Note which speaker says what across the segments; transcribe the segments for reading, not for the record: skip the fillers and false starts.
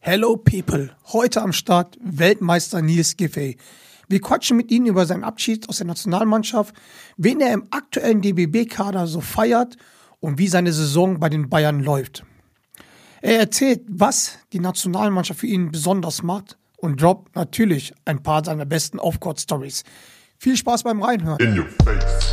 Speaker 1: Hello People, heute am Start Weltmeister Niels Giffey. Wir quatschen mit Ihnen über seinen Abschied aus der Nationalmannschaft, wen er im aktuellen DBB-Kader so feiert und wie seine Saison bei den Bayern läuft. Er erzählt, was die Nationalmannschaft für ihn besonders macht und droppt natürlich ein paar seiner besten Off-Court-Stories. Viel Spaß beim Reinhören.
Speaker 2: In your face.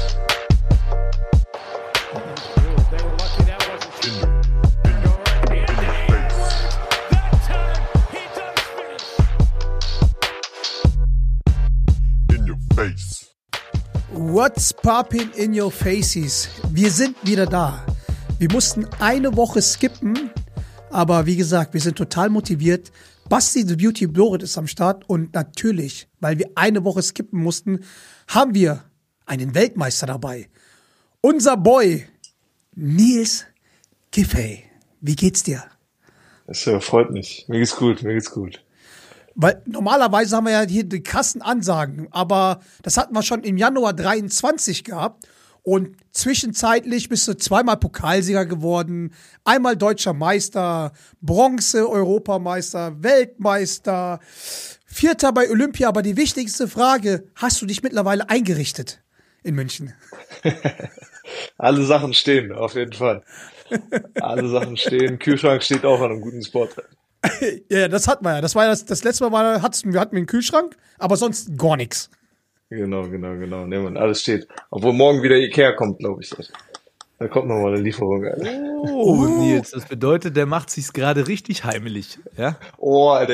Speaker 1: What's poppin' in your faces? Wir sind wieder da. Wir mussten eine Woche skippen, aber wie gesagt, wir sind total motiviert. Basti the Beauty Blorit ist am Start und natürlich, weil wir eine Woche skippen mussten, haben wir einen Weltmeister dabei. Unser Boy, Niels Giffey. Wie geht's dir?
Speaker 3: Das freut mich. Mir geht's gut.
Speaker 1: Weil normalerweise haben wir ja hier die krassen Ansagen, aber das hatten wir schon im Januar 23 gehabt und zwischenzeitlich bist du zweimal Pokalsieger geworden, einmal deutscher Meister, Bronze, Europameister, Weltmeister, Vierter bei Olympia, aber die wichtigste Frage, hast du dich mittlerweile eingerichtet in München?
Speaker 3: Alle Sachen stehen, auf jeden Fall. Alle Sachen stehen, Kühlschrank steht auch an einem guten Spot.
Speaker 1: Ja, das hatten wir ja. Das war ja das letzte Mal, wir hatten einen Kühlschrank, aber sonst gar nichts.
Speaker 3: Genau. Nee, man, alles steht. Obwohl morgen wieder Ikea kommt, glaube ich. Da kommt nochmal eine Lieferung, Alter.
Speaker 4: Oh, Nils, das bedeutet, der macht sich's gerade richtig heimelig, ja?
Speaker 3: Oh, Alter,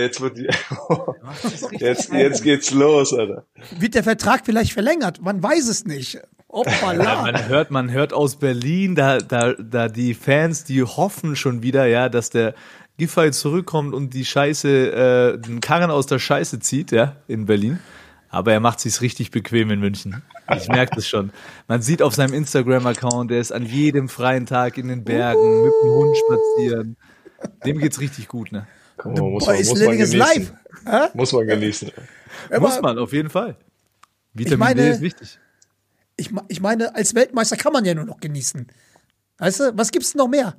Speaker 3: jetzt geht's los, Alter.
Speaker 1: Wird der Vertrag vielleicht verlängert? Man weiß es nicht.
Speaker 4: Ja, man hört aus Berlin, da die Fans, die hoffen schon wieder, ja, dass der Giffey zurückkommt und die Scheiße, den Karren aus der Scheiße zieht, ja, in Berlin. Aber er macht sich's richtig bequem in München. Ich merke das schon. Man sieht auf seinem Instagram-Account, der ist an jedem freien Tag in den Bergen mit dem Hund spazieren. Dem geht's richtig gut, ne?
Speaker 3: Muss man genießen. Muss man genießen.
Speaker 4: Muss man, auf jeden Fall. Vitamin D ist wichtig.
Speaker 1: Ich meine, als Weltmeister kann man ja nur noch genießen. Weißt du, was gibt's noch mehr?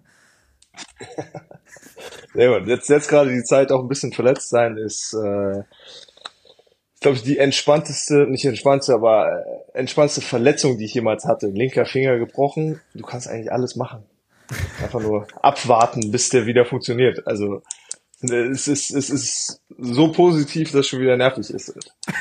Speaker 3: Ja, jetzt gerade die Zeit auch ein bisschen verletzt sein ist, glaube ich, die entspannteste Verletzung, die ich jemals hatte. Linker Finger gebrochen. Du kannst eigentlich alles machen. Einfach nur abwarten, bis der wieder funktioniert. Also, es ist so positiv, dass es schon wieder nervig ist.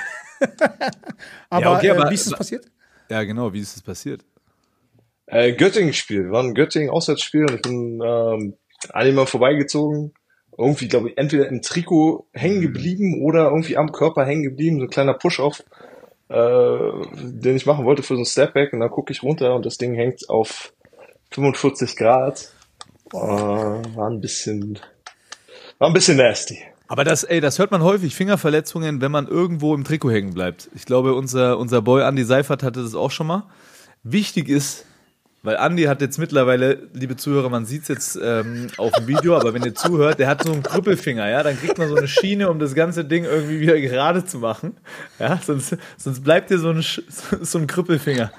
Speaker 1: aber wie ist es passiert?
Speaker 4: Ja, genau, wie ist es passiert?
Speaker 3: Göttingen-Spiel. Wir waren ein Göttingen-Auswärtsspiel und ich bin an jemandem vorbeigezogen. Irgendwie, glaube ich, entweder im Trikot hängen geblieben oder irgendwie am Körper hängen geblieben. So ein kleiner Push-Off, den ich machen wollte für so ein Stepback. Und dann gucke ich runter und das Ding hängt auf 45 Grad. War ein bisschen nasty.
Speaker 4: Aber das hört man häufig, Fingerverletzungen, wenn man irgendwo im Trikot hängen bleibt. Ich glaube, unser Boy Andi Seifert hatte das auch schon mal. Wichtig ist, weil Andi hat jetzt mittlerweile, liebe Zuhörer, man sieht es jetzt auf dem Video, aber wenn ihr zuhört, der hat so einen Krüppelfinger, ja, dann kriegt man so eine Schiene, um das ganze Ding irgendwie wieder gerade zu machen, ja, sonst bleibt dir so ein Krüppelfinger.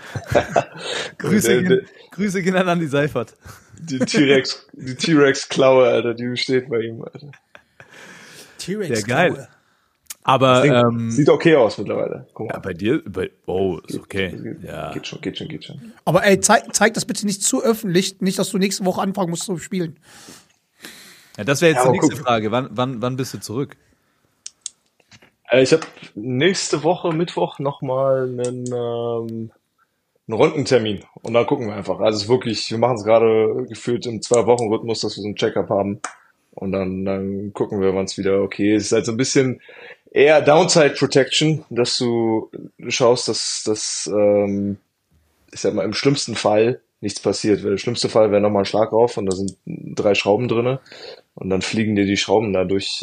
Speaker 4: Grüße gehen an Andi Seifert.
Speaker 3: Die T-Rex-Klaue, Alter, die steht bei ihm, Alter.
Speaker 4: T-Rex-Klaue. Ja, geil. Aber
Speaker 3: sieht okay aus mittlerweile. Guck mal.
Speaker 4: Ja, bei dir, ist okay.
Speaker 3: Geht schon.
Speaker 1: Aber zeig das bitte nicht zu öffentlich, nicht, dass du nächste Woche anfangen musst zu spielen.
Speaker 4: Ja, das wäre jetzt die nächste Frage. Wann bist du zurück?
Speaker 3: Ich habe nächste Woche Mittwoch nochmal einen Röntgentermin und dann gucken wir einfach. Also es ist wirklich, wir machen es gerade gefühlt im 2-Wochen-Rhythmus, dass wir so einen Check-up haben und dann gucken wir, wann es wieder okay ist. Es ist halt so ein bisschen eher Downside Protection, dass du schaust, dass ich sag mal, im schlimmsten Fall nichts passiert. Weil der schlimmste Fall wäre nochmal ein Schlag drauf und da sind 3 Schrauben drinne und dann fliegen dir die Schrauben da durch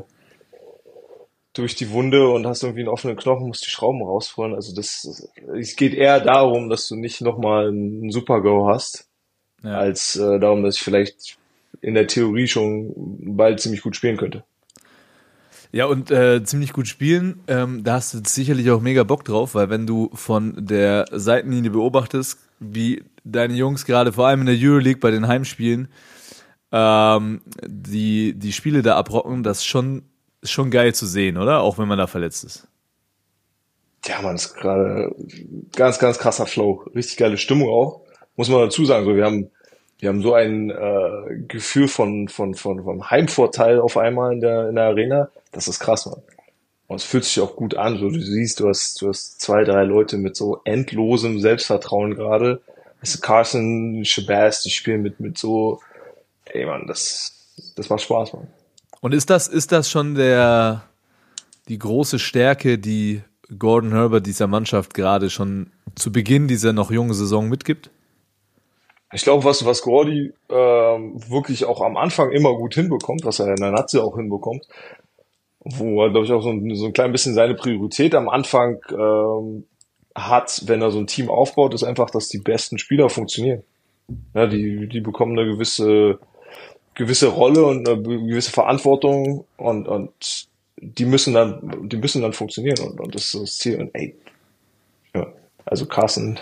Speaker 3: die Wunde und hast irgendwie einen offenen Knochen, musst die Schrauben rausholen. Also es geht eher darum, dass du nicht nochmal einen Super-GO hast, als darum, dass ich vielleicht in der Theorie schon bald ziemlich gut spielen könnte.
Speaker 4: Ja, und ziemlich gut spielen, da hast du sicherlich auch mega Bock drauf, weil wenn du von der Seitenlinie beobachtest, wie deine Jungs gerade vor allem in der Euroleague bei den Heimspielen die Spiele da abrocken, das ist schon geil zu sehen, oder? Auch wenn man da verletzt ist.
Speaker 3: Ja, man, ist gerade ganz, ganz krasser Flow. Richtig geile Stimmung auch. Muss man dazu sagen, so, wir haben so ein Gefühl von Heimvorteil auf einmal in der Arena. Das ist krass, man. Und es fühlt sich auch gut an. So, du siehst, du hast 2, 3 Leute mit so endlosem Selbstvertrauen gerade. Weißt du, Carson, Shabazz, die spielen mit so, ey, man, das macht Spaß, man.
Speaker 4: Und ist das schon die große Stärke, die Gordon Herbert dieser Mannschaft gerade schon zu Beginn dieser noch jungen Saison mitgibt?
Speaker 3: Ich glaube, was Gordy wirklich auch am Anfang immer gut hinbekommt, was er in der Nazi auch hinbekommt, wo er, glaube ich, auch so ein klein bisschen seine Priorität am Anfang hat, wenn er so ein Team aufbaut, ist einfach, dass die besten Spieler funktionieren. Ja, die bekommen eine gewisse Rolle und eine gewisse Verantwortung und die müssen dann funktionieren und das ist das Ziel. Und ey, ja, also Carson.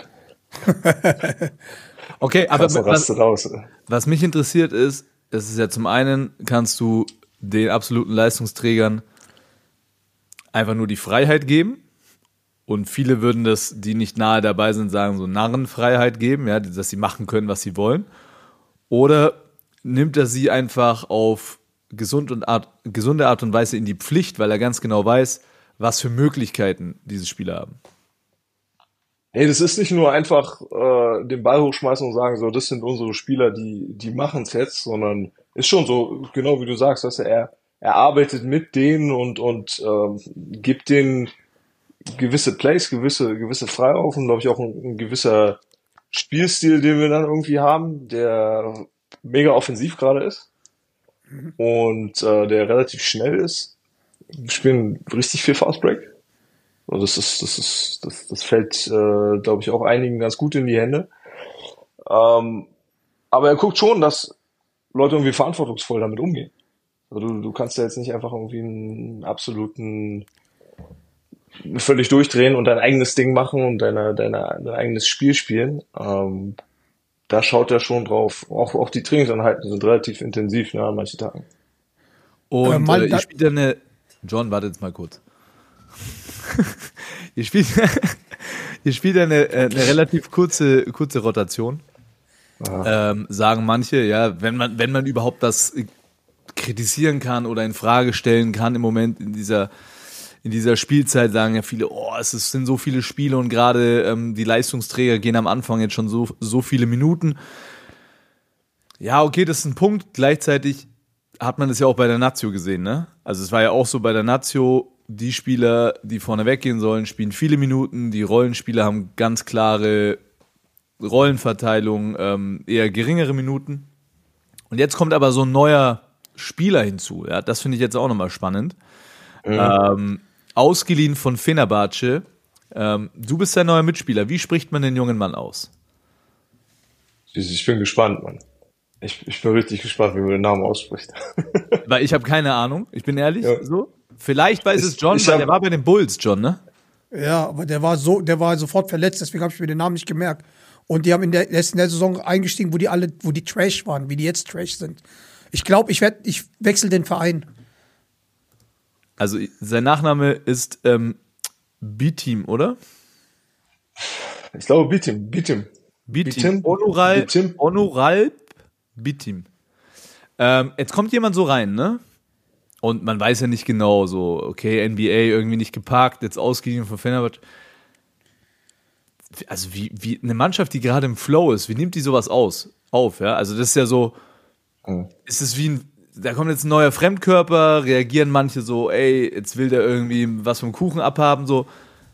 Speaker 4: Okay, aber
Speaker 3: raus.
Speaker 4: Was mich interessiert ist, es ist ja zum einen, kannst du den absoluten Leistungsträgern einfach nur die Freiheit geben und viele würden die nicht nahe dabei sind, sagen so Narrenfreiheit geben, ja, dass sie machen können, was sie wollen. Oder nimmt er sie einfach auf gesunde Art und Weise in die Pflicht, weil er ganz genau weiß, was für Möglichkeiten diese Spieler haben.
Speaker 3: Hey, das ist nicht nur einfach den Ball hochschmeißen und sagen, so, das sind unsere Spieler, die machen es jetzt, sondern ist schon so, genau wie du sagst, dass er arbeitet mit denen und gibt denen gewisse Plays, gewisse Freiräume, glaube ich auch ein gewisser Spielstil, den wir dann irgendwie haben, der mega offensiv gerade ist und der relativ schnell ist. Wir spielen richtig viel Fastbreak. Also das fällt, glaube ich, auch einigen ganz gut in die Hände. Aber er guckt schon, dass Leute irgendwie verantwortungsvoll damit umgehen. Also du kannst ja jetzt nicht einfach irgendwie einen absoluten völlig durchdrehen und dein eigenes Ding machen und dein eigenes Spiel spielen. Da schaut er schon drauf. Auch die Trainingseinheiten sind relativ intensiv, ne, an manchen Tagen.
Speaker 4: Und ihr spielt ja eine... John, warte jetzt mal kurz. ihr spielt eine relativ kurze Rotation. Sagen manche, ja, wenn man überhaupt das kritisieren kann oder in Frage stellen kann im Moment in dieser Spielzeit, sagen ja viele, sind so viele Spiele und gerade die Leistungsträger gehen am Anfang jetzt schon so viele Minuten. Ja, okay, das ist ein Punkt. Gleichzeitig hat man das ja auch bei der Nazio gesehen, ne? Also es war ja auch so bei der Nazio, die Spieler, die vorne weggehen sollen, spielen viele Minuten. Die Rollenspieler haben ganz klare Rollenverteilung, eher geringere Minuten. Und jetzt kommt aber so ein neuer Spieler hinzu. Ja, das finde ich jetzt auch nochmal spannend. Ausgeliehen von Fenerbahce. Du bist der neue Mitspieler. Wie spricht man den jungen Mann aus?
Speaker 3: Ich bin gespannt, Mann. Ich bin richtig gespannt, wie man den Namen ausspricht.
Speaker 4: Weil ich habe keine Ahnung. Ich bin ehrlich. Ja. So. Vielleicht weiß es John, weil der war bei den Bulls, John, ne?
Speaker 1: Ja, aber der war sofort verletzt, deswegen habe ich mir den Namen nicht gemerkt. Und die haben in der Saison eingestiegen, wo die Trash waren, wie die jetzt Trash sind. Ich glaube, ich wechsle den Verein.
Speaker 4: Also sein Nachname ist B-Team, oder?
Speaker 3: Ich glaube B-Team.
Speaker 4: Onuralp B-Team. Jetzt kommt jemand so rein, ne? Und man weiß ja nicht genau, so, okay, NBA irgendwie nicht geparkt, jetzt ausgeliehen von Fenerbahce. Also wie eine Mannschaft, die gerade im Flow ist, wie nimmt die sowas auf, ja? Also das ist ja so, ist es wie da kommt jetzt ein neuer Fremdkörper, reagieren manche so, ey, jetzt will der irgendwie was vom Kuchen abhaben, so.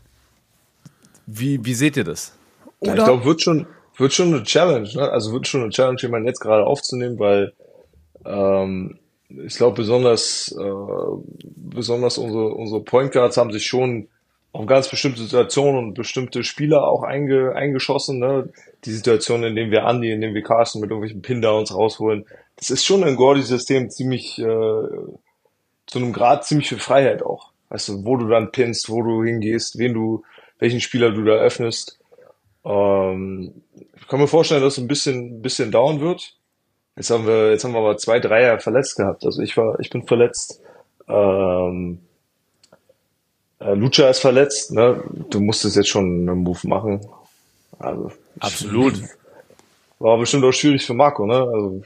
Speaker 4: Wie seht ihr das?
Speaker 3: Ja, ich glaube, wird schon eine Challenge, ne? Also wird schon eine Challenge, jemanden jetzt gerade aufzunehmen, weil ich glaube, besonders unsere Point Guards haben sich schon auf ganz bestimmte Situationen und bestimmte Spieler auch eingeschossen, ne? Die Situation, in denen wir Carson mit irgendwelchen Pin-Downs rausholen, das ist schon ein Gordy-System ziemlich, zu einem Grad ziemlich viel Freiheit auch. Weißt du, wo du dann pinnst, wo du hingehst, welchen Spieler du da öffnest. Ich kann mir vorstellen, dass es ein bisschen dauern wird. Jetzt haben wir aber 2 Dreier verletzt gehabt. Also ich bin verletzt. Ähm, Lucha ist verletzt, ne? Du musstest jetzt schon einen Move machen. Also,
Speaker 4: Absolut.
Speaker 3: war bestimmt auch schwierig für Marco, ne? Also,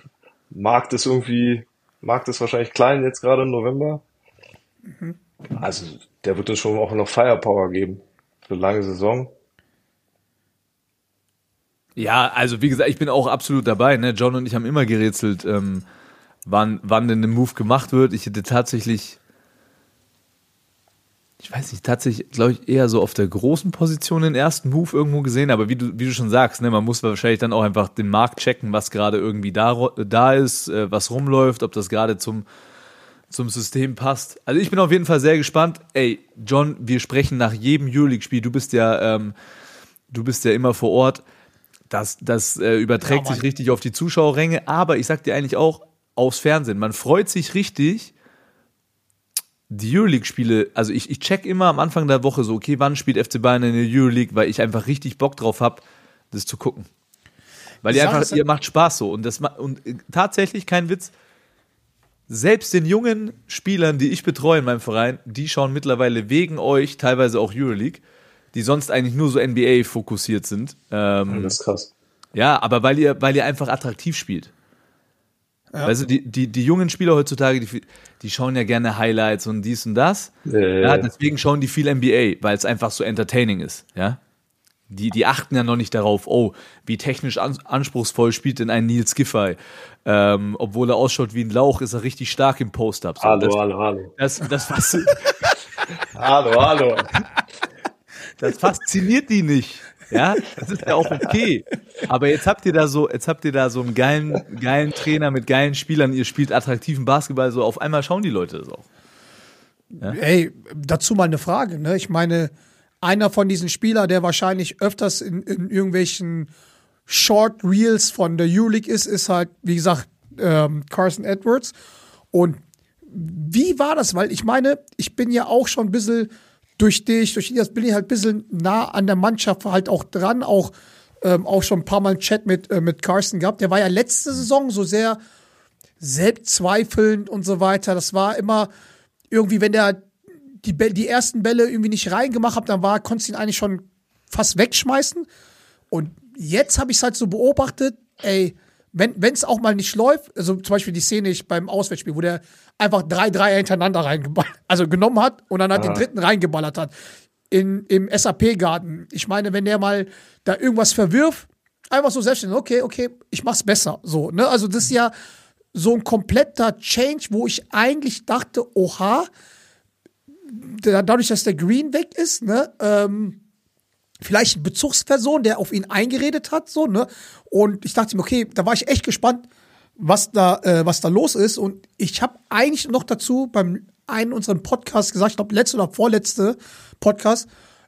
Speaker 3: Markt ist wahrscheinlich klein jetzt gerade im November. Also, der wird uns schon auch noch Firepower geben für eine lange Saison.
Speaker 4: Ja, also wie gesagt, ich bin auch absolut dabei. Ne? John und ich haben immer gerätselt, wann denn ein Move gemacht wird. Ich hätte tatsächlich, ich weiß nicht, tatsächlich, glaube ich, eher so auf der großen Position den ersten Move irgendwo gesehen. Aber wie du schon sagst, ne, man muss wahrscheinlich dann auch einfach den Markt checken, was gerade irgendwie da ist, was rumläuft, ob das gerade zum System passt. Also ich bin auf jeden Fall sehr gespannt. Ey, John, wir sprechen nach jedem Euroleague-Spiel. Du bist ja immer vor Ort. Das überträgt sich richtig auf die Zuschauerränge, aber ich sag dir eigentlich auch aufs Fernsehen. Man freut sich richtig, die Euroleague-Spiele, also ich check immer am Anfang der Woche so, okay, wann spielt FC Bayern in der Euroleague, weil ich einfach richtig Bock drauf habe, das zu gucken. Weil ihr macht Spaß so. Und tatsächlich, kein Witz, selbst den jungen Spielern, die ich betreue in meinem Verein, die schauen mittlerweile wegen euch teilweise auch Euroleague, die sonst eigentlich nur so NBA fokussiert sind.
Speaker 3: Das ist krass.
Speaker 4: Ja, aber weil ihr einfach attraktiv spielt. Ja. Weißt du, die jungen Spieler heutzutage, die schauen ja gerne Highlights und dies und das. Ja, deswegen schauen die viel NBA, weil es einfach so entertaining ist. Ja? Die achten ja noch nicht darauf, oh, wie technisch anspruchsvoll spielt denn ein Nils Giffey. Obwohl er ausschaut wie ein Lauch, ist er richtig stark im Post-Up. So,
Speaker 3: Hallo.
Speaker 4: Das
Speaker 3: Hallo.
Speaker 4: Das fasziniert die nicht. Ja, das ist ja auch okay. Aber jetzt habt ihr da so einen geilen Trainer mit geilen Spielern, ihr spielt attraktiven Basketball, so auf einmal schauen die Leute das auch.
Speaker 1: Ja? Ey, dazu mal eine Frage, ne? Ich meine, einer von diesen Spielern, der wahrscheinlich öfters in irgendwelchen Short Reels von der Euroleague ist halt, wie gesagt, Carson Edwards. Und wie war das? Weil ich meine, ich bin ja auch schon ein bisschen durch das bin ich halt ein bisschen nah an der Mannschaft halt auch dran, auch schon ein paar Mal einen Chat mit Carson gehabt. Der war ja letzte Saison so sehr selbstzweifelnd und so weiter. Das war immer irgendwie, wenn der die ersten Bälle irgendwie nicht reingemacht hat, dann konntest du ihn eigentlich schon fast wegschmeißen. Und jetzt habe ich es halt so beobachtet, ey, wenn es auch mal nicht läuft, also zum Beispiel die Szene beim Auswärtsspiel, wo der einfach 3 Dreier hintereinander genommen hat und dann den dritten reingeballert hat. Im SAP-Garten. Ich meine, wenn der mal da irgendwas verwirft, einfach so selbstständig, okay, ich mach's besser. So, ne? Also das ist ja so ein kompletter Change, wo ich eigentlich dachte, oha, dadurch, dass der Green weg ist, ne, vielleicht eine Bezugsperson, der auf ihn eingeredet hat, so, ne? Und ich dachte mir, okay, da war ich echt gespannt, was da los ist. Und ich habe eigentlich noch dazu beim einen unseren Podcast gesagt, ich glaube, letzte oder vorletzte Podcast,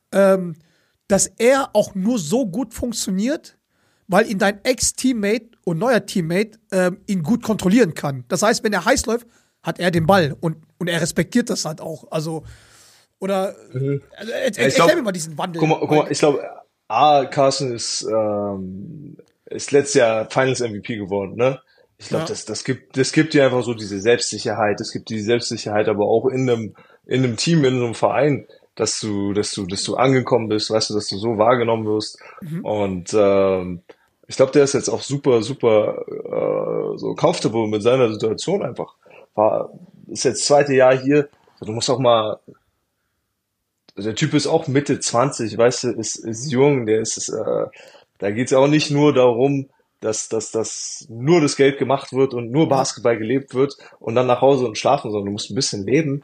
Speaker 1: dass er auch nur so gut funktioniert, weil ihn dein Ex-Teammate und neuer Teammate ihn gut kontrollieren kann. Das heißt, wenn er heiß läuft, hat er den Ball und er respektiert das halt auch. Also, oder erklär mir mal diesen Wandel.
Speaker 3: Guck mal, ich glaube, Carson ist letztes Jahr Finals MVP geworden, ne? Ich glaube, das gibt dir einfach so diese Selbstsicherheit. Es gibt die Selbstsicherheit, aber auch in einem Team, in einem Verein, dass du angekommen bist, weißt du, dass du so wahrgenommen wirst. Und ich glaube, der ist jetzt auch super, super so comfortable mit seiner Situation einfach. Ist jetzt 2. Jahr hier. Du musst auch mal. Der Typ ist auch Mitte 20, weißt du, ist jung. Da geht's ja auch nicht nur darum, dass nur das Geld gemacht wird und nur Basketball gelebt wird und dann nach Hause und schlafen, sondern du musst ein bisschen leben.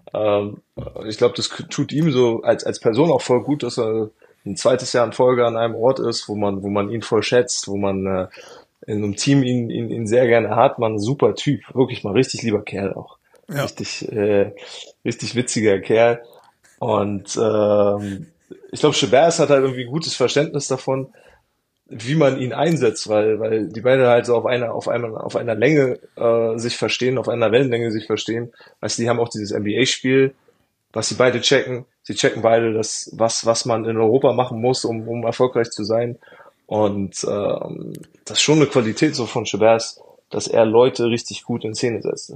Speaker 3: Ich glaube, das tut ihm so als Person auch voll gut, dass er ein 2. Jahr in Folge an einem Ort ist, wo man ihn voll schätzt, wo man in einem Team ihn sehr gerne hat. Man, super Typ, wirklich mal richtig lieber Kerl auch. Ja. Richtig witziger Kerl. Und ich glaube, Shabazz hat halt irgendwie ein gutes Verständnis davon, wie man ihn einsetzt, weil die beide halt so auf einer Länge sich verstehen, auf einer Wellenlänge sich verstehen. Weißt du, die haben auch dieses NBA-Spiel, was sie beide checken. Sie checken beide das, was man in Europa machen muss, um erfolgreich zu sein. Und das ist schon eine Qualität so von Shabazz, dass er Leute richtig gut in Szene setzt.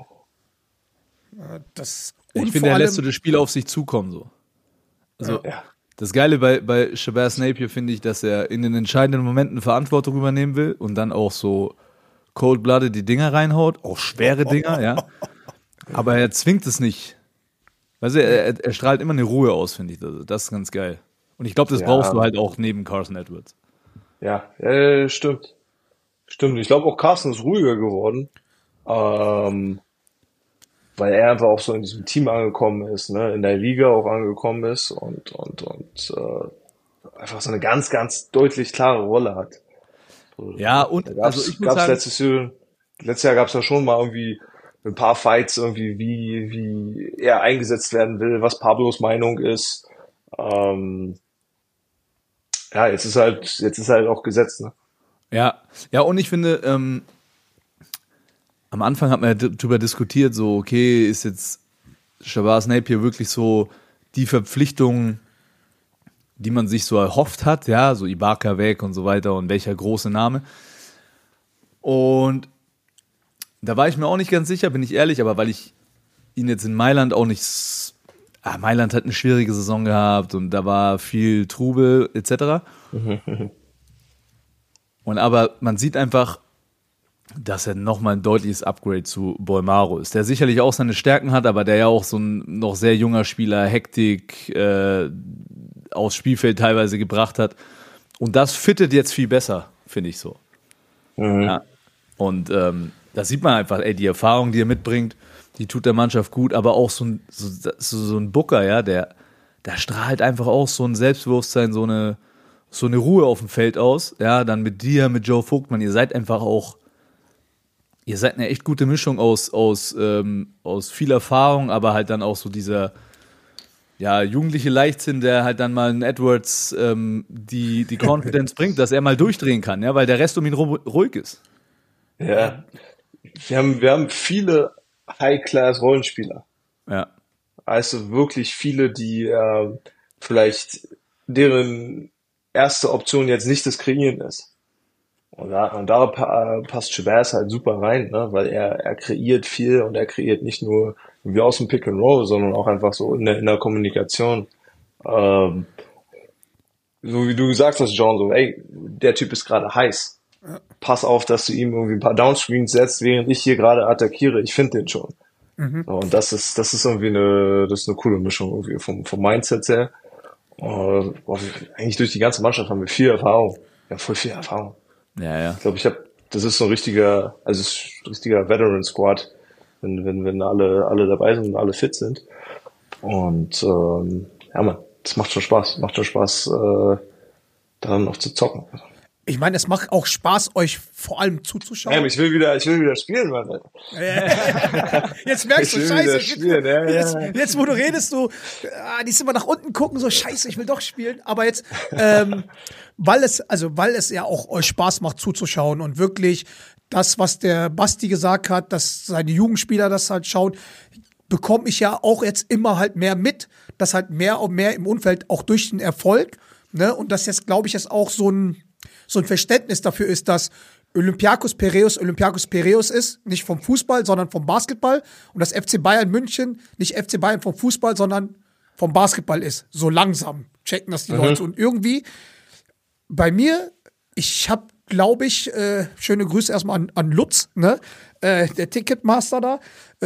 Speaker 4: Ich finde, er lässt so das Spiel auf sich zukommen. So. Also, das Geile bei Shabazz Napier finde ich, dass er in den entscheidenden Momenten Verantwortung übernehmen will und dann auch so cold-blooded die Dinger reinhaut, auch schwere Dinger, ja. Aber er zwingt es nicht. Weißt du, er strahlt immer eine Ruhe aus, finde ich. Das ist ganz geil. Und ich glaube, das brauchst du halt auch neben Carson Edwards.
Speaker 3: Ja, stimmt. Stimmt. Ich glaube auch Carson ist ruhiger geworden, weil er einfach auch so in diesem Team angekommen ist, ne, in der Liga auch angekommen ist und einfach so eine ganz, ganz deutlich klare Rolle hat.
Speaker 4: Ja, und
Speaker 3: ich muss sagen, letztes Jahr gab es ja schon mal irgendwie ein paar Fights irgendwie, wie er eingesetzt werden will, was Pablos Meinung ist. Jetzt ist halt auch gesetzt, ne? Ja,
Speaker 4: und ich finde, am Anfang hat man ja darüber diskutiert, so, okay, ist jetzt Shabazz Napier wirklich so die Verpflichtung, die man sich so erhofft hat, ja, so Ibaka weg und so weiter und welcher große Name. Und da war ich mir auch nicht ganz sicher, bin ich ehrlich, aber weil ich ihn jetzt in Mailand auch nicht, Mailand hat eine schwierige Saison gehabt und da war viel Trubel etc. Und aber man sieht einfach, dass er nochmal ein deutliches Upgrade zu Bolmaro ist, der sicherlich auch seine Stärken hat, aber der ja auch so ein noch sehr junger Spieler, Hektik aufs Spielfeld teilweise gebracht hat. Und das fittet jetzt viel besser, finde ich so. Ja. Und da sieht man einfach, die Erfahrung, die er mitbringt, die tut der Mannschaft gut, aber auch so ein Booker, ja, der strahlt einfach auch so ein Selbstbewusstsein, so eine Ruhe auf dem Feld aus. Ja, dann mit dir, mit Joe Vogtmann, ihr seid eine echt gute Mischung aus viel Erfahrung, aber halt dann auch so dieser jugendliche Leichtsinn, der halt dann mal in Edwards die Confidence bringt, dass er mal durchdrehen kann, ja, weil der Rest um ihn ruhig ist.
Speaker 3: Ja, wir haben viele High-Class-Rollenspieler.
Speaker 4: Ja.
Speaker 3: Also wirklich viele, die vielleicht deren erste Option jetzt nicht das Kreieren ist. Und da passt Shabazz halt super rein, ne? Weil er kreiert viel und er kreiert nicht nur wie aus dem Pick and Roll, sondern auch einfach so in der Kommunikation. So wie du gesagt hast, John, so, der Typ ist gerade heiß. Pass auf, dass du ihm irgendwie ein paar Downscreens setzt, während ich hier gerade attackiere. Ich finde den schon. So, und das ist irgendwie eine coole Mischung irgendwie vom Mindset her. Eigentlich durch die ganze Mannschaft haben wir viel Erfahrung. Ja, voll viel Erfahrung.
Speaker 4: Ja.
Speaker 3: Ich glaube, das ist so ein richtiger Veteran-Squad, wenn alle dabei sind und alle fit sind. Und das macht schon Spaß. Macht schon Spaß, daran noch zu zocken.
Speaker 1: Ich meine, es macht auch Spaß, euch vor allem zuzuschauen.
Speaker 3: Ich will wieder spielen, Mann.
Speaker 1: Jetzt merkst du, scheiße. Jetzt, wo du redest, die sind immer nach unten gucken, so scheiße, ich will doch spielen. Aber jetzt, weil es ja auch euch Spaß macht zuzuschauen und wirklich das, was der Basti gesagt hat, dass seine Jugendspieler das halt schauen, bekomme ich ja auch jetzt immer halt mehr mit, dass halt mehr und mehr im Umfeld auch durch den Erfolg, ne, und das jetzt, glaube ich, jetzt auch so ein Verständnis dafür ist, dass Olympiakos Piräus ist, nicht vom Fußball, sondern vom Basketball, und dass FC Bayern München nicht FC Bayern vom Fußball, sondern vom Basketball ist. So langsam checken das die Leute. Und irgendwie bei mir, ich habe, glaube ich, schöne Grüße erstmal an Lutz, ne, der Ticketmaster da.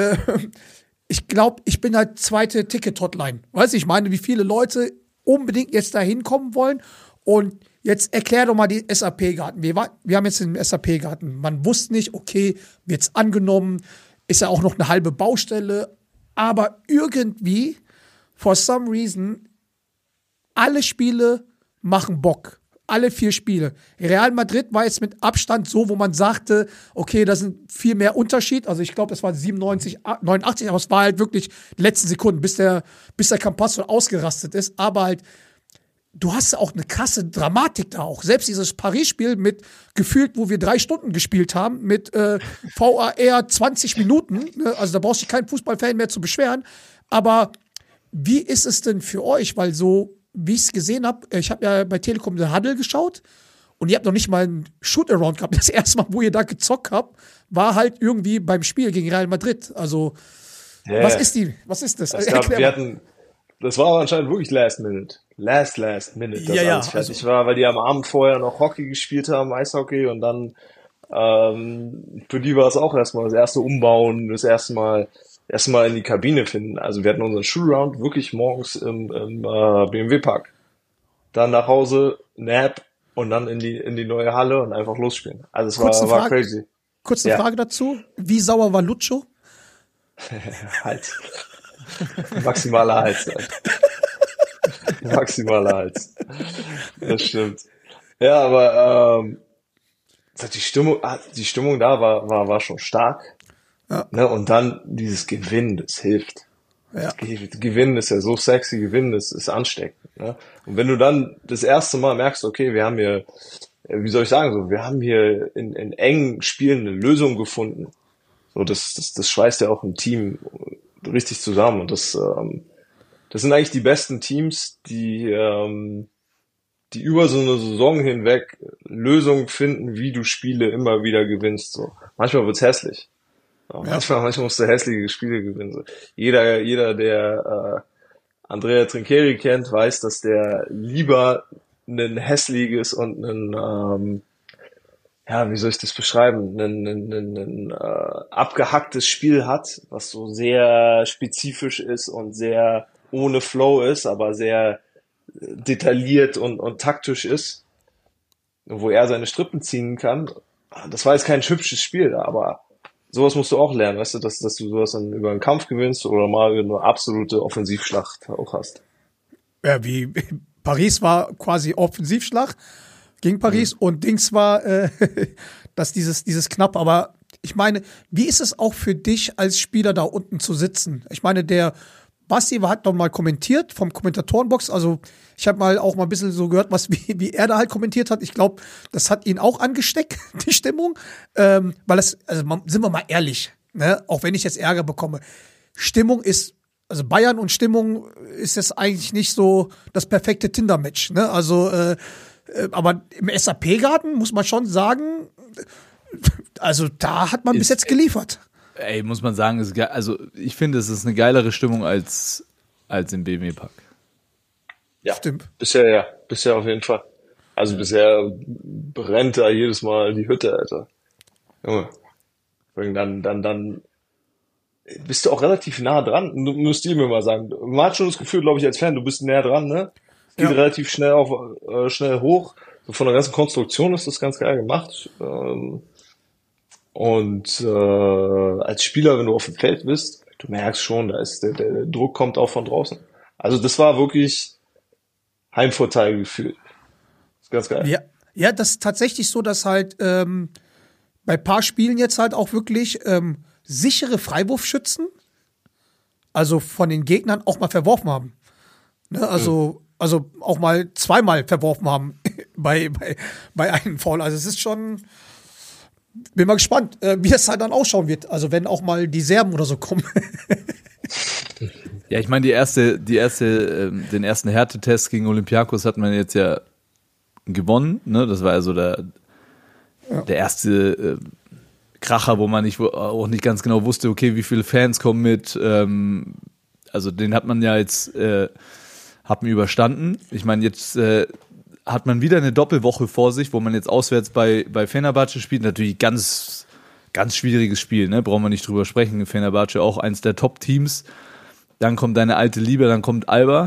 Speaker 1: Ich glaube, ich bin halt zweite Ticket-Hotline. Weißt du, ich meine, wie viele Leute unbedingt jetzt da hinkommen wollen. Und jetzt erklär doch mal die SAP-Garten. Wir haben jetzt den SAP-Garten. Man wusste nicht, okay, wird's angenommen, ist ja auch noch eine halbe Baustelle. Aber irgendwie, for some reason, alle Spiele machen Bock. Alle 4 Spiele. Real Madrid war jetzt mit Abstand so, wo man sagte, okay, da sind viel mehr Unterschied. Also ich glaube, das war 97, 89, aber es war halt wirklich letzte Sekunden, bis der Campazzo ausgerastet ist. Aber halt, du hast auch eine krasse Dramatik da auch. Selbst dieses Paris-Spiel mit gefühlt, wo wir 3 Stunden gespielt haben, mit VAR 20 Minuten. Ne? Also da brauchst du keinen Fußballfan mehr zu beschweren. Aber wie ist es denn für euch? Weil so, wie ich es gesehen habe, ich habe ja bei Telekom den Huddle geschaut und ihr habt noch nicht mal einen Shoot-Around gehabt. Das erste Mal, wo ihr da gezockt habt, war halt irgendwie beim Spiel gegen Real Madrid. Also, was ist das?
Speaker 3: Das war aber anscheinend wirklich Last Minute, dass alles fertig war, weil die am Abend vorher noch Hockey gespielt haben, Eishockey, und dann für die war es auch erstmal das erste Umbauen, das erste Mal in die Kabine finden. Also wir hatten unseren Shoot-Round wirklich morgens im BMW-Park. Dann nach Hause, Nap und dann in die neue Halle und einfach losspielen. Also es war crazy.
Speaker 1: Kurze Frage dazu. Wie sauer war Lucho?
Speaker 3: Hals. Maximaler Hals. Maximaler Hals. Das stimmt. Ja, aber die Stimmung da war schon stark.
Speaker 1: Ja.
Speaker 3: Ne? Und dann dieses Gewinnen, das hilft.
Speaker 1: Ja.
Speaker 3: Gewinnen ist ja so sexy, Gewinnen ist ansteckend. Ne? Und wenn du dann das erste Mal merkst, okay, wir haben hier, wie soll ich sagen, so, wir haben hier in engen Spielen eine Lösung gefunden. So, das schweißt ja auch ein Team richtig zusammen. Und das sind eigentlich die besten Teams, die über so eine Saison hinweg Lösungen finden, wie du Spiele immer wieder gewinnst. So. Manchmal wird's hässlich. Manchmal musst du hässliche Spiele gewinnen. So. Jeder, der Andrea Trinchieri kennt, weiß, dass der lieber ein hässliches und ein wie soll ich das beschreiben, ein abgehacktes Spiel hat, was so sehr spezifisch ist und sehr ohne Flow ist, aber sehr detailliert und taktisch ist, wo er seine Strippen ziehen kann. Das war jetzt kein hübsches Spiel, aber sowas musst du auch lernen, weißt du, dass du sowas dann über einen Kampf gewinnst oder mal eine absolute Offensivschlacht auch hast.
Speaker 1: Ja, wie Paris war quasi Offensivschlacht gegen Paris und Dings war dass dieses knapp, aber ich meine, wie ist es auch für dich als Spieler da unten zu sitzen? Ich meine, der Basti hat doch mal kommentiert vom Kommentatorenbox, also ich habe auch mal ein bisschen so gehört, wie er da halt kommentiert hat. Ich glaube, das hat ihn auch angesteckt, die Stimmung, weil sind wir mal ehrlich, ne? Auch wenn ich jetzt Ärger bekomme, also Bayern und Stimmung ist jetzt eigentlich nicht so das perfekte Tinder-Match, ne? Also, aber im SAP-Garten muss man schon sagen, also da hat man bis jetzt geliefert.
Speaker 4: Ey, muss man sagen, also ich finde, es ist eine geilere Stimmung als im BMW-Park.
Speaker 3: Ja, stimmt. Bisher auf jeden Fall. Also bisher brennt da jedes Mal die Hütte, Alter. Junge. Dann bist du auch relativ nah dran. Müsst ihr mir mal sagen. Man hat schon das Gefühl, glaube ich, als Fan, du bist näher dran, ne? Geht relativ schnell schnell hoch. So von der ganzen Konstruktion ist das ganz geil gemacht. Und als Spieler, wenn du auf dem Feld bist, du merkst schon, da ist der Druck kommt auch von draußen. Also das war wirklich Heimvorteil gefühlt. Ist ganz geil.
Speaker 1: Ja, das ist tatsächlich so, dass halt bei paar Spielen jetzt halt auch wirklich sichere Freiwurfschützen, also von den Gegnern auch mal verworfen haben. Ne? Also auch mal zweimal verworfen haben bei einem Foul. Also es ist schon, bin mal gespannt, wie es halt dann ausschauen wird. Also wenn auch mal die Serben oder so kommen.
Speaker 4: Ja, ich meine, den ersten Härtetest gegen Olympiakos hat man jetzt ja gewonnen. Ne? Das war also der erste Kracher, wo man auch nicht ganz genau wusste, okay, wie viele Fans kommen mit. Also den hat man ja jetzt überstanden. Ich meine, jetzt hat man wieder eine Doppelwoche vor sich, wo man jetzt auswärts bei Fenerbahce spielt. Natürlich ganz, ganz schwieriges Spiel, ne? Brauchen wir nicht drüber sprechen. Fenerbahce auch eins der Top-Teams. Dann kommt deine alte Liebe, dann kommt Alba.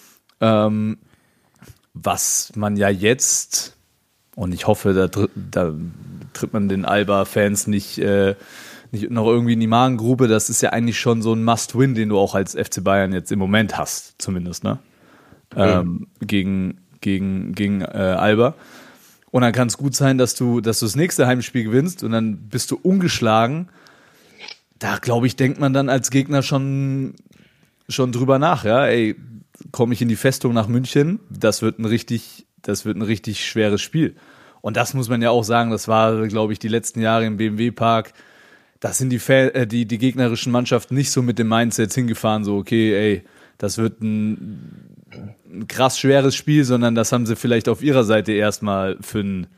Speaker 4: Was man ja jetzt, und ich hoffe, da tritt man den Alba-Fans nicht noch irgendwie in die Magengrube. Das ist ja eigentlich schon so ein Must-Win, den du auch als FC Bayern jetzt im Moment hast, zumindest, ne? Gegen Alba. Und dann kann es gut sein, dass du das nächste Heimspiel gewinnst und dann bist du ungeschlagen. Da, glaube ich, denkt man dann als Gegner schon drüber nach, ja, ey, komme ich in die Festung nach München, das wird ein richtig schweres Spiel. Und das muss man ja auch sagen, das war, glaube ich, die letzten Jahre im BMW-Park, da sind die gegnerischen Mannschaften nicht so mit dem Mindset hingefahren, so, okay, ey, das wird ein krass schweres Spiel, sondern das haben sie vielleicht auf ihrer Seite erstmal für ein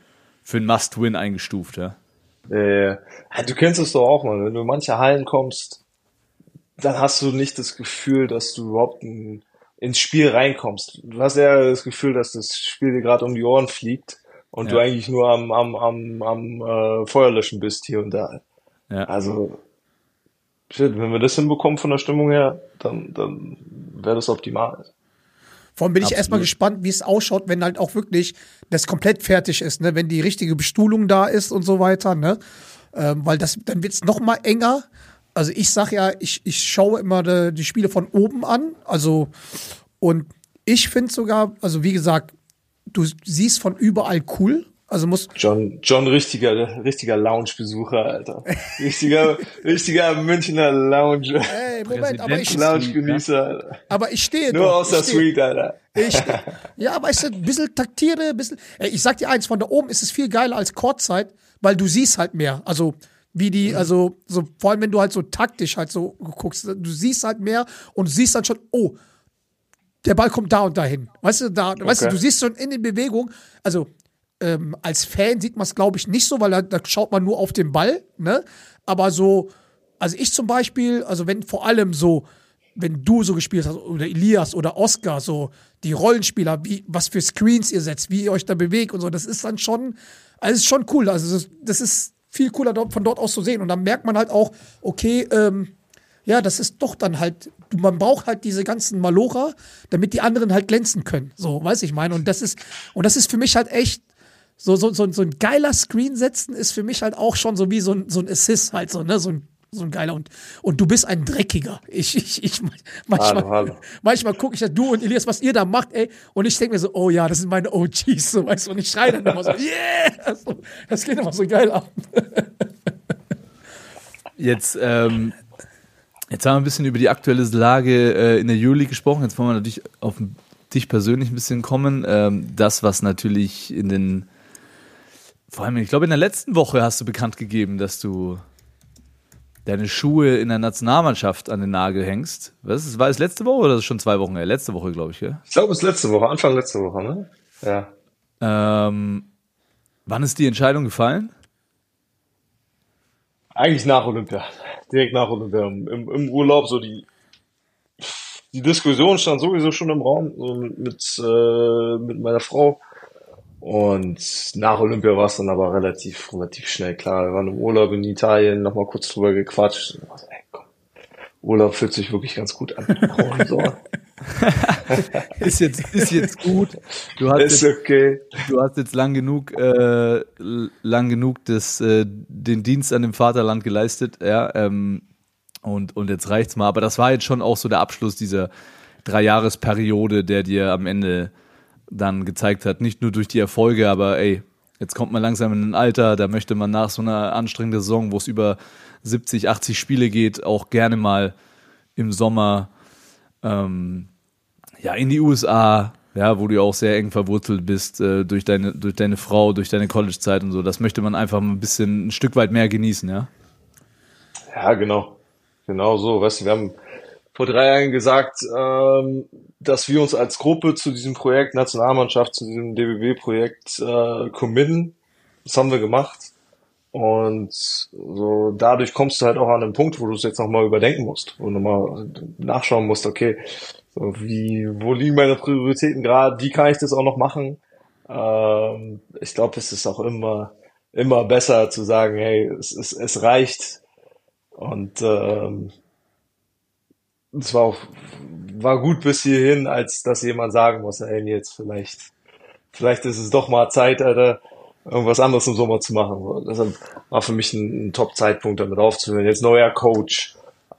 Speaker 4: für ein Must-Win eingestuft, ja.
Speaker 3: Du kennst es doch auch mal, wenn du in manche Hallen kommst, dann hast du nicht das Gefühl, dass du überhaupt ins Spiel reinkommst. Du hast ja das Gefühl, dass das Spiel dir gerade um die Ohren fliegt und du eigentlich nur am Feuerlöschen bist hier und da.
Speaker 4: Ja.
Speaker 3: Also, shit, wenn wir das hinbekommen von der Stimmung her, dann wäre das optimal.
Speaker 1: Vor allem bin ich erstmal gespannt, wie es ausschaut, wenn halt auch wirklich das komplett fertig ist, ne? Wenn die richtige Bestuhlung da ist und so weiter, ne? Weil dann wird es noch mal enger. Also ich sag ja, ich schaue immer die Spiele von oben an. Also, und ich finde sogar, also wie gesagt, du siehst von überall cool. Also muss
Speaker 3: John richtiger Lounge-Besucher, Alter. Richtiger Münchner Lounge.
Speaker 1: Ey, Moment,
Speaker 3: Lounge-Genießer, Alter.
Speaker 1: Aber ich stehe
Speaker 3: nur aus der Suite, Alter.
Speaker 1: Ja, weißt du, ein bisschen taktiere, ein bisschen. Ich sag dir eins, von da oben ist es viel geiler als Kurzzeit, weil du siehst halt mehr. Also, wie die, also, so, vor allem wenn du halt so taktisch halt so guckst, du siehst halt mehr und du siehst dann schon, oh, der Ball kommt da und dahin. Weißt du, weißt du, du siehst schon in den Bewegungen, also, als Fan sieht man es, glaube ich, nicht so, weil da schaut man nur auf den Ball, ne? Aber so, also ich zum Beispiel, also wenn vor allem so, wenn du so gespielt hast, oder Elias oder Oscar, so die Rollenspieler, was für Screens ihr setzt, wie ihr euch da bewegt und so, das ist dann schon, also ist schon cool. Also das ist viel cooler von dort aus zu sehen. Und dann merkt man halt auch, okay, ja, das ist doch dann halt, man braucht halt diese ganzen Malocher, damit die anderen halt glänzen können. So, weiß ich meine. Und das ist für mich halt echt, so ein geiler Screen setzen ist für mich halt auch schon so wie so ein Assist halt, so, ne, so ein geiler und du bist ein Dreckiger. Manchmal gucke ich ja, du und Elias, was ihr da macht, ey, und ich denke mir so, oh ja, das sind meine OGs, so, weißt du, und ich schreie dann immer so, yeah! Das geht immer so geil ab.
Speaker 4: Jetzt haben wir ein bisschen über die aktuelle Lage in der Euroleague gesprochen. Jetzt wollen wir natürlich auf dich persönlich ein bisschen kommen. Das, was natürlich vor allem, ich glaube, in der letzten Woche hast du bekannt gegeben, dass du deine Schuhe in der Nationalmannschaft an den Nagel hängst. War es letzte Woche oder ist es schon 2 Wochen her? Letzte Woche, glaube ich, gell?
Speaker 3: Ich glaube, es ist letzte Woche, Anfang letzte Woche, ne? Ja.
Speaker 4: Wann ist die Entscheidung gefallen?
Speaker 3: Eigentlich nach Olympia. Direkt nach Olympia. Im Urlaub, so die Diskussion stand sowieso schon im Raum, so mit meiner Frau. Und nach Olympia war es dann aber relativ schnell klar. Wir waren im Urlaub in Italien, nochmal kurz drüber gequatscht. Und so, ey, komm, Urlaub fühlt sich wirklich ganz gut an.
Speaker 4: Ist jetzt gut.
Speaker 3: Okay.
Speaker 4: Du hast jetzt lang genug den Dienst an dem Vaterland geleistet, ja. Und jetzt reicht's mal. Aber das war jetzt schon auch so der Abschluss dieser 3-Jahresperiode, der dir am Ende dann gezeigt hat, nicht nur durch die Erfolge, aber ey, jetzt kommt man langsam in ein Alter, da möchte man nach so einer anstrengenden Saison, wo es über 70, 80 Spiele geht, auch gerne mal im Sommer in die USA, ja, wo du auch sehr eng verwurzelt bist durch deine Frau, durch deine College-Zeit und so. Das möchte man einfach ein Stück weit mehr genießen, ja?
Speaker 3: Ja, genau. Genau so. Weißt du, wir haben vor 3 Jahren gesagt, dass wir uns als Gruppe zu diesem Projekt Nationalmannschaft, zu diesem DBB-Projekt committen. Das haben wir gemacht. Und so dadurch kommst du halt auch an einen Punkt, wo du es jetzt nochmal überdenken musst, wo du nochmal nachschauen musst, okay, so wo liegen meine Prioritäten gerade, wie kann ich das auch noch machen? Ich glaube, es ist auch immer besser zu sagen, hey, es reicht. Und es war gut bis hierhin, als dass jemand sagen muss, hey, jetzt vielleicht ist es doch mal Zeit, Alter, irgendwas anderes im Sommer zu machen. Das war für mich ein Top-Zeitpunkt, damit aufzuhören. Jetzt neuer Coach.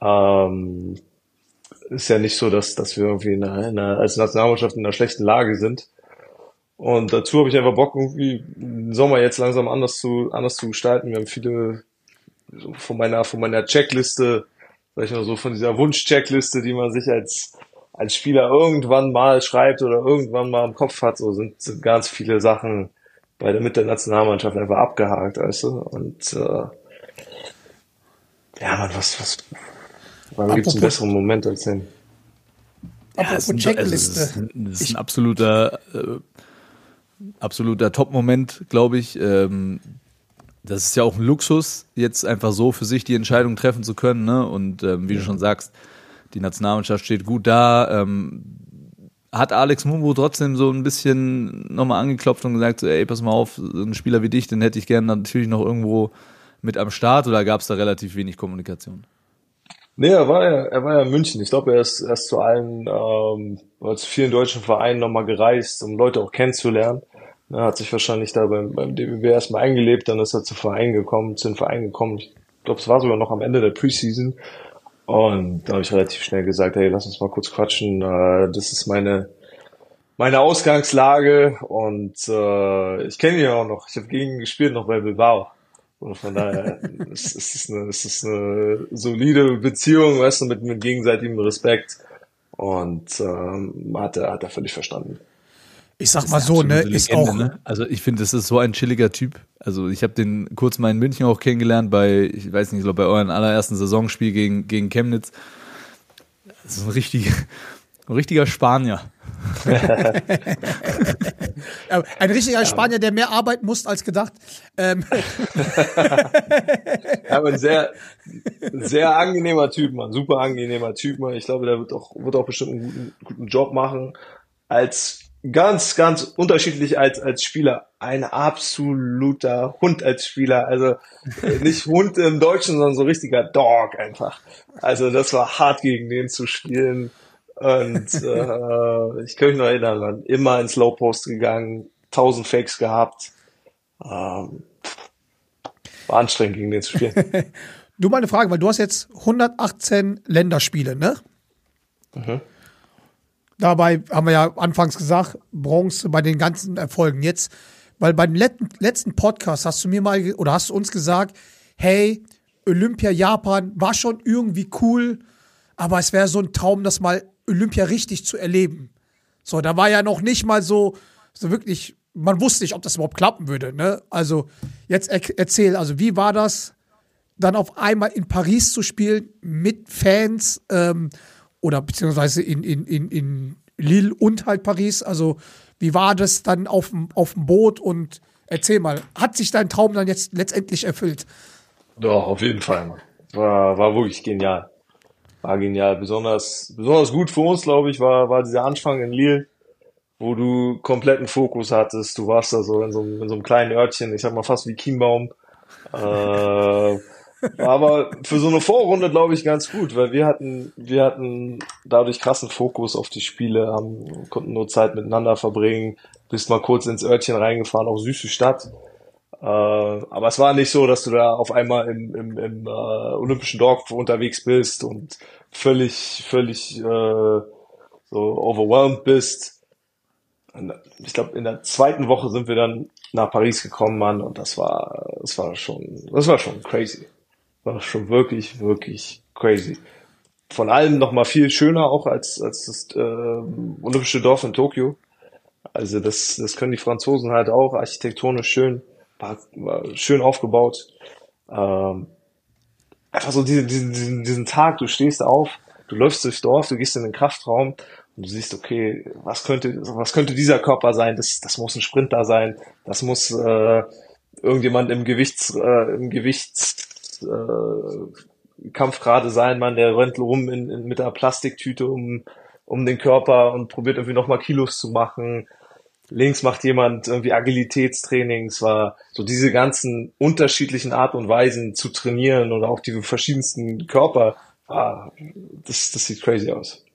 Speaker 3: Ist ja nicht so, dass wir irgendwie als Nationalmannschaft in einer schlechten Lage sind. Und dazu habe ich einfach Bock, irgendwie den Sommer jetzt langsam anders zu gestalten. Wir haben viele so von meiner Checkliste, sag ich mal so, von dieser Wunsch-Checkliste, die man sich als Spieler irgendwann mal schreibt oder irgendwann mal im Kopf hat, so sind ganz viele Sachen mit der Nationalmannschaft einfach abgehakt, weißt du? Und ja, man, wann gibt's einen besseren Moment als den?
Speaker 1: Apropos Checkliste.
Speaker 4: Das ist ein absoluter absoluter Top-Moment, glaube ich. Das ist ja auch ein Luxus, jetzt einfach so für sich die Entscheidung treffen zu können, ne? Und wie du schon sagst, die Nationalmannschaft steht gut da. Hat Alex Mumbo trotzdem so ein bisschen nochmal angeklopft und gesagt, so, ey, pass mal auf, so ein Spieler wie dich, den hätte ich gerne natürlich noch irgendwo mit am Start, oder gab es da relativ wenig Kommunikation?
Speaker 3: Nee, er war ja in München. Ich glaube, er ist erst zu allen, zu vielen deutschen Vereinen nochmal gereist, um Leute auch kennenzulernen. Er hat sich wahrscheinlich da beim DBB erstmal eingelebt, dann ist er zu den Verein gekommen. Ich glaube, es war sogar noch am Ende der Preseason. Und da habe ich relativ schnell gesagt, hey, lass uns mal kurz quatschen. Das ist meine Ausgangslage und ich kenne ihn ja auch noch. Ich habe gegen ihn gespielt noch bei Bilbao. Und von daher es ist eine solide Beziehung, weißt du, mit gegenseitigem Respekt. Und hat er völlig verstanden.
Speaker 1: Ich sag mal so, ne, ist
Speaker 4: Legende,
Speaker 1: auch.
Speaker 4: ne? Also ich finde, das ist so ein chilliger Typ. Also ich habe den kurz mal in München auch kennengelernt ich weiß nicht, ich glaube bei eurem allerersten Saisonspiel gegen Chemnitz. Das ist ein richtiger Spanier.
Speaker 1: Ein richtiger Spanier, der mehr arbeiten muss als gedacht.
Speaker 3: Aber ein sehr, sehr angenehmer Typ, Mann. Super angenehmer Typ, Mann. Ich glaube, der wird auch bestimmt einen guten Job machen. Als ganz, ganz unterschiedlich als Spieler. Ein absoluter Hund als Spieler. Also nicht Hund im Deutschen, sondern so richtiger Dog einfach. Also das war hart, gegen den zu spielen. Und ich kann mich noch erinnern, man immer ins Low Post gegangen, 1000 Fakes gehabt. War anstrengend, gegen den zu spielen.
Speaker 1: Du, mal eine Frage, weil du hast jetzt 118 Länderspiele, ne?
Speaker 3: Mhm.
Speaker 1: Dabei haben wir ja anfangs gesagt, Bronze bei den ganzen Erfolgen. Jetzt, weil bei den letzten Podcast hast du uns gesagt, hey, Olympia Japan war schon irgendwie cool, aber es wäre so ein Traum, das mal Olympia richtig zu erleben. So, da war ja noch nicht mal so wirklich, man wusste nicht, ob das überhaupt klappen würde, ne? Also, jetzt erzähl, also wie war das, dann auf einmal in Paris zu spielen mit Fans, oder beziehungsweise in Lille und halt Paris. Also, wie war das dann auf dem Boot? Und erzähl mal, hat sich dein Traum dann jetzt letztendlich erfüllt?
Speaker 3: Doch, auf jeden Fall, Mann. War wirklich genial. War genial. Besonders gut für uns, glaube ich, war dieser Anfang in Lille, wo du kompletten Fokus hattest. Du warst da so in so einem kleinen Örtchen, ich sag mal fast wie Chiembaum. Aber für so eine Vorrunde, glaube ich, ganz gut, weil wir hatten dadurch krassen Fokus auf die Spiele, konnten nur Zeit miteinander verbringen, bist mal kurz ins Örtchen reingefahren, auch süße Stadt. Aber es war nicht so, dass du da auf einmal im Olympischen Dorf unterwegs bist und völlig so overwhelmed bist. Und ich glaube, in der zweiten Woche sind wir dann nach Paris gekommen, Mann, und das war schon crazy. War schon wirklich, wirklich crazy. Von allem noch mal viel schöner auch als das Olympische Dorf in Tokio. Also das können die Franzosen halt auch, architektonisch schön, war schön aufgebaut. Einfach so diesen Tag, du stehst auf, du läufst durchs Dorf, du gehst in den Kraftraum und du siehst, okay, was könnte dieser Körper sein? Das muss ein Sprinter sein, das muss irgendjemand im Kampf gerade sein, Mann, der rennt rum mit einer Plastiktüte um den Körper und probiert irgendwie nochmal Kilos zu machen. Links macht jemand irgendwie Agilitätstrainings, war so diese ganzen unterschiedlichen Art und Weisen zu trainieren oder auch die verschiedensten Körper. Das sieht crazy aus.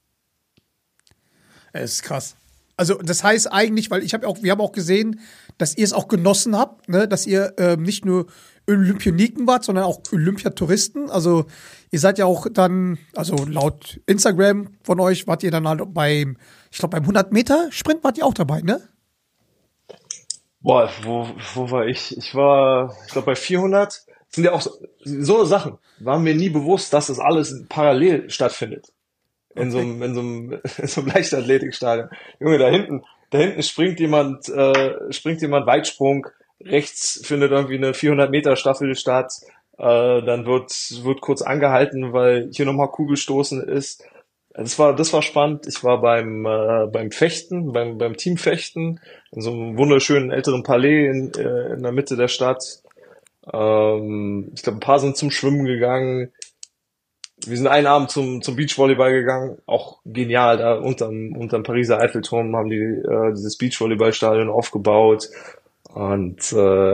Speaker 1: Es ist krass. Also das heißt eigentlich, weil wir haben auch gesehen, dass ihr es auch genossen habt, ne? Dass ihr nicht nur Olympioniken wart, sondern auch Olympiatouristen. Also ihr seid ja auch dann, also laut Instagram von euch wart ihr dann halt beim 100-Meter-Sprint wart ihr auch dabei, ne?
Speaker 3: Boah, wo war ich? Ich glaube bei 400. Das sind ja auch so Sachen. War mir nie bewusst, dass das alles parallel stattfindet. In so einem Leichtathletikstadion. Junge, da hinten springt jemand Weitsprung, rechts findet irgendwie eine 400 Meter Staffel statt, dann wird kurz angehalten, weil hier nochmal Kugelstoßen ist. Das war spannend. Ich war beim Fechten, beim Teamfechten in so einem wunderschönen älteren Palais in der Mitte der Stadt. Ich glaube, ein paar sind zum Schwimmen gegangen. Wir sind einen Abend zum Beachvolleyball gegangen. Auch genial, da unterm Pariser Eiffelturm haben die dieses Beachvolleyballstadion aufgebaut. Und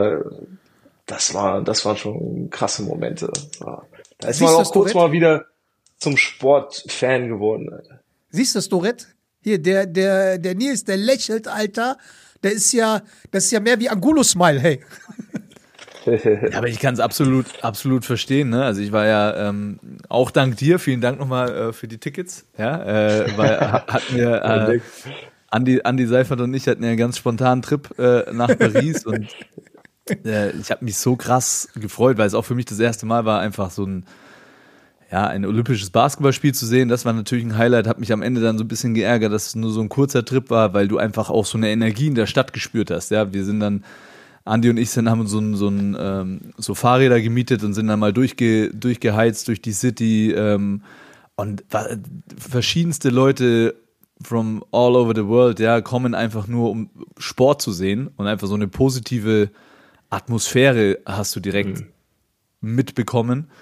Speaker 3: das waren schon krasse Momente. Ja. Da ist man
Speaker 1: Siehst du
Speaker 3: auch
Speaker 1: das,
Speaker 3: kurz
Speaker 1: Dorette?
Speaker 3: mal wieder zum Sportfan geworden, Alter.
Speaker 1: Siehst du das, Dorette? Hier, der Nils, der lächelt, Alter. Das ist ja mehr wie Angulo-Smile, hey.
Speaker 4: Ja, aber ich kann es absolut verstehen. Ne? Also ich war ja auch dank dir, vielen Dank nochmal für die Tickets. Ja, weil hatten wir Andi Seifert und ich hatten ja einen ganz spontanen Trip nach Paris und ich habe mich so krass gefreut, weil es auch für mich das erste Mal war, einfach so ein olympisches Basketballspiel zu sehen. Das war natürlich ein Highlight, hat mich am Ende dann so ein bisschen geärgert, dass es nur so ein kurzer Trip war, weil du einfach auch so eine Energie in der Stadt gespürt hast. Ja, wir sind dann Andi und ich haben so Fahrräder gemietet und sind dann mal durchgeheizt durch die City und verschiedenste Leute from all over the world, ja, kommen einfach nur, um Sport zu sehen und einfach so eine positive Atmosphäre hast du direkt mitbekommen.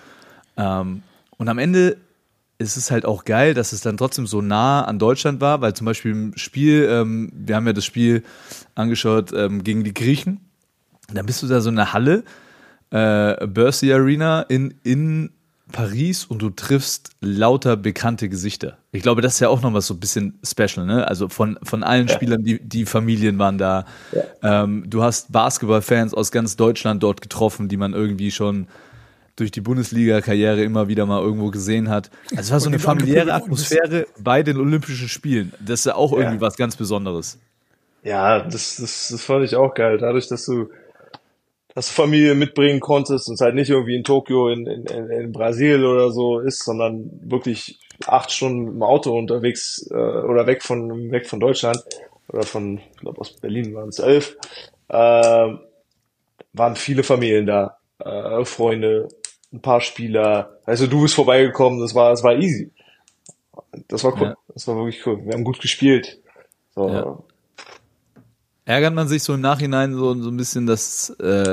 Speaker 4: Und am Ende ist es halt auch geil, dass es dann trotzdem so nah an Deutschland war, weil zum Beispiel im Spiel, wir haben ja das Spiel angeschaut gegen die Griechen. Dann bist du da so in der Halle, Bercy Arena in Paris und du triffst lauter bekannte Gesichter. Ich glaube, das ist ja auch noch was so ein bisschen special, ne? Also von allen Spielern, die Familien waren da. Ja. Du hast Basketballfans aus ganz Deutschland dort getroffen, die man irgendwie schon durch die Bundesliga-Karriere immer wieder mal irgendwo gesehen hat. Also es war so eine familiäre Atmosphäre bei den Olympischen Spielen. Das ist ja auch irgendwie was ganz Besonderes.
Speaker 3: Ja, das fand ich auch geil. Dadurch, dass du Familie mitbringen konntest und es halt nicht irgendwie in Tokio, in Brasilien oder so ist, sondern wirklich 8 Stunden im Auto unterwegs oder weg von Deutschland oder ich glaube aus Berlin waren es 11, waren viele Familien da, Freunde, ein paar Spieler. Also du bist vorbeigekommen, das war easy. Das war cool, Das war wirklich cool. Wir haben gut gespielt. So.
Speaker 4: Ja. Ärgert man sich so im Nachhinein so ein bisschen, dass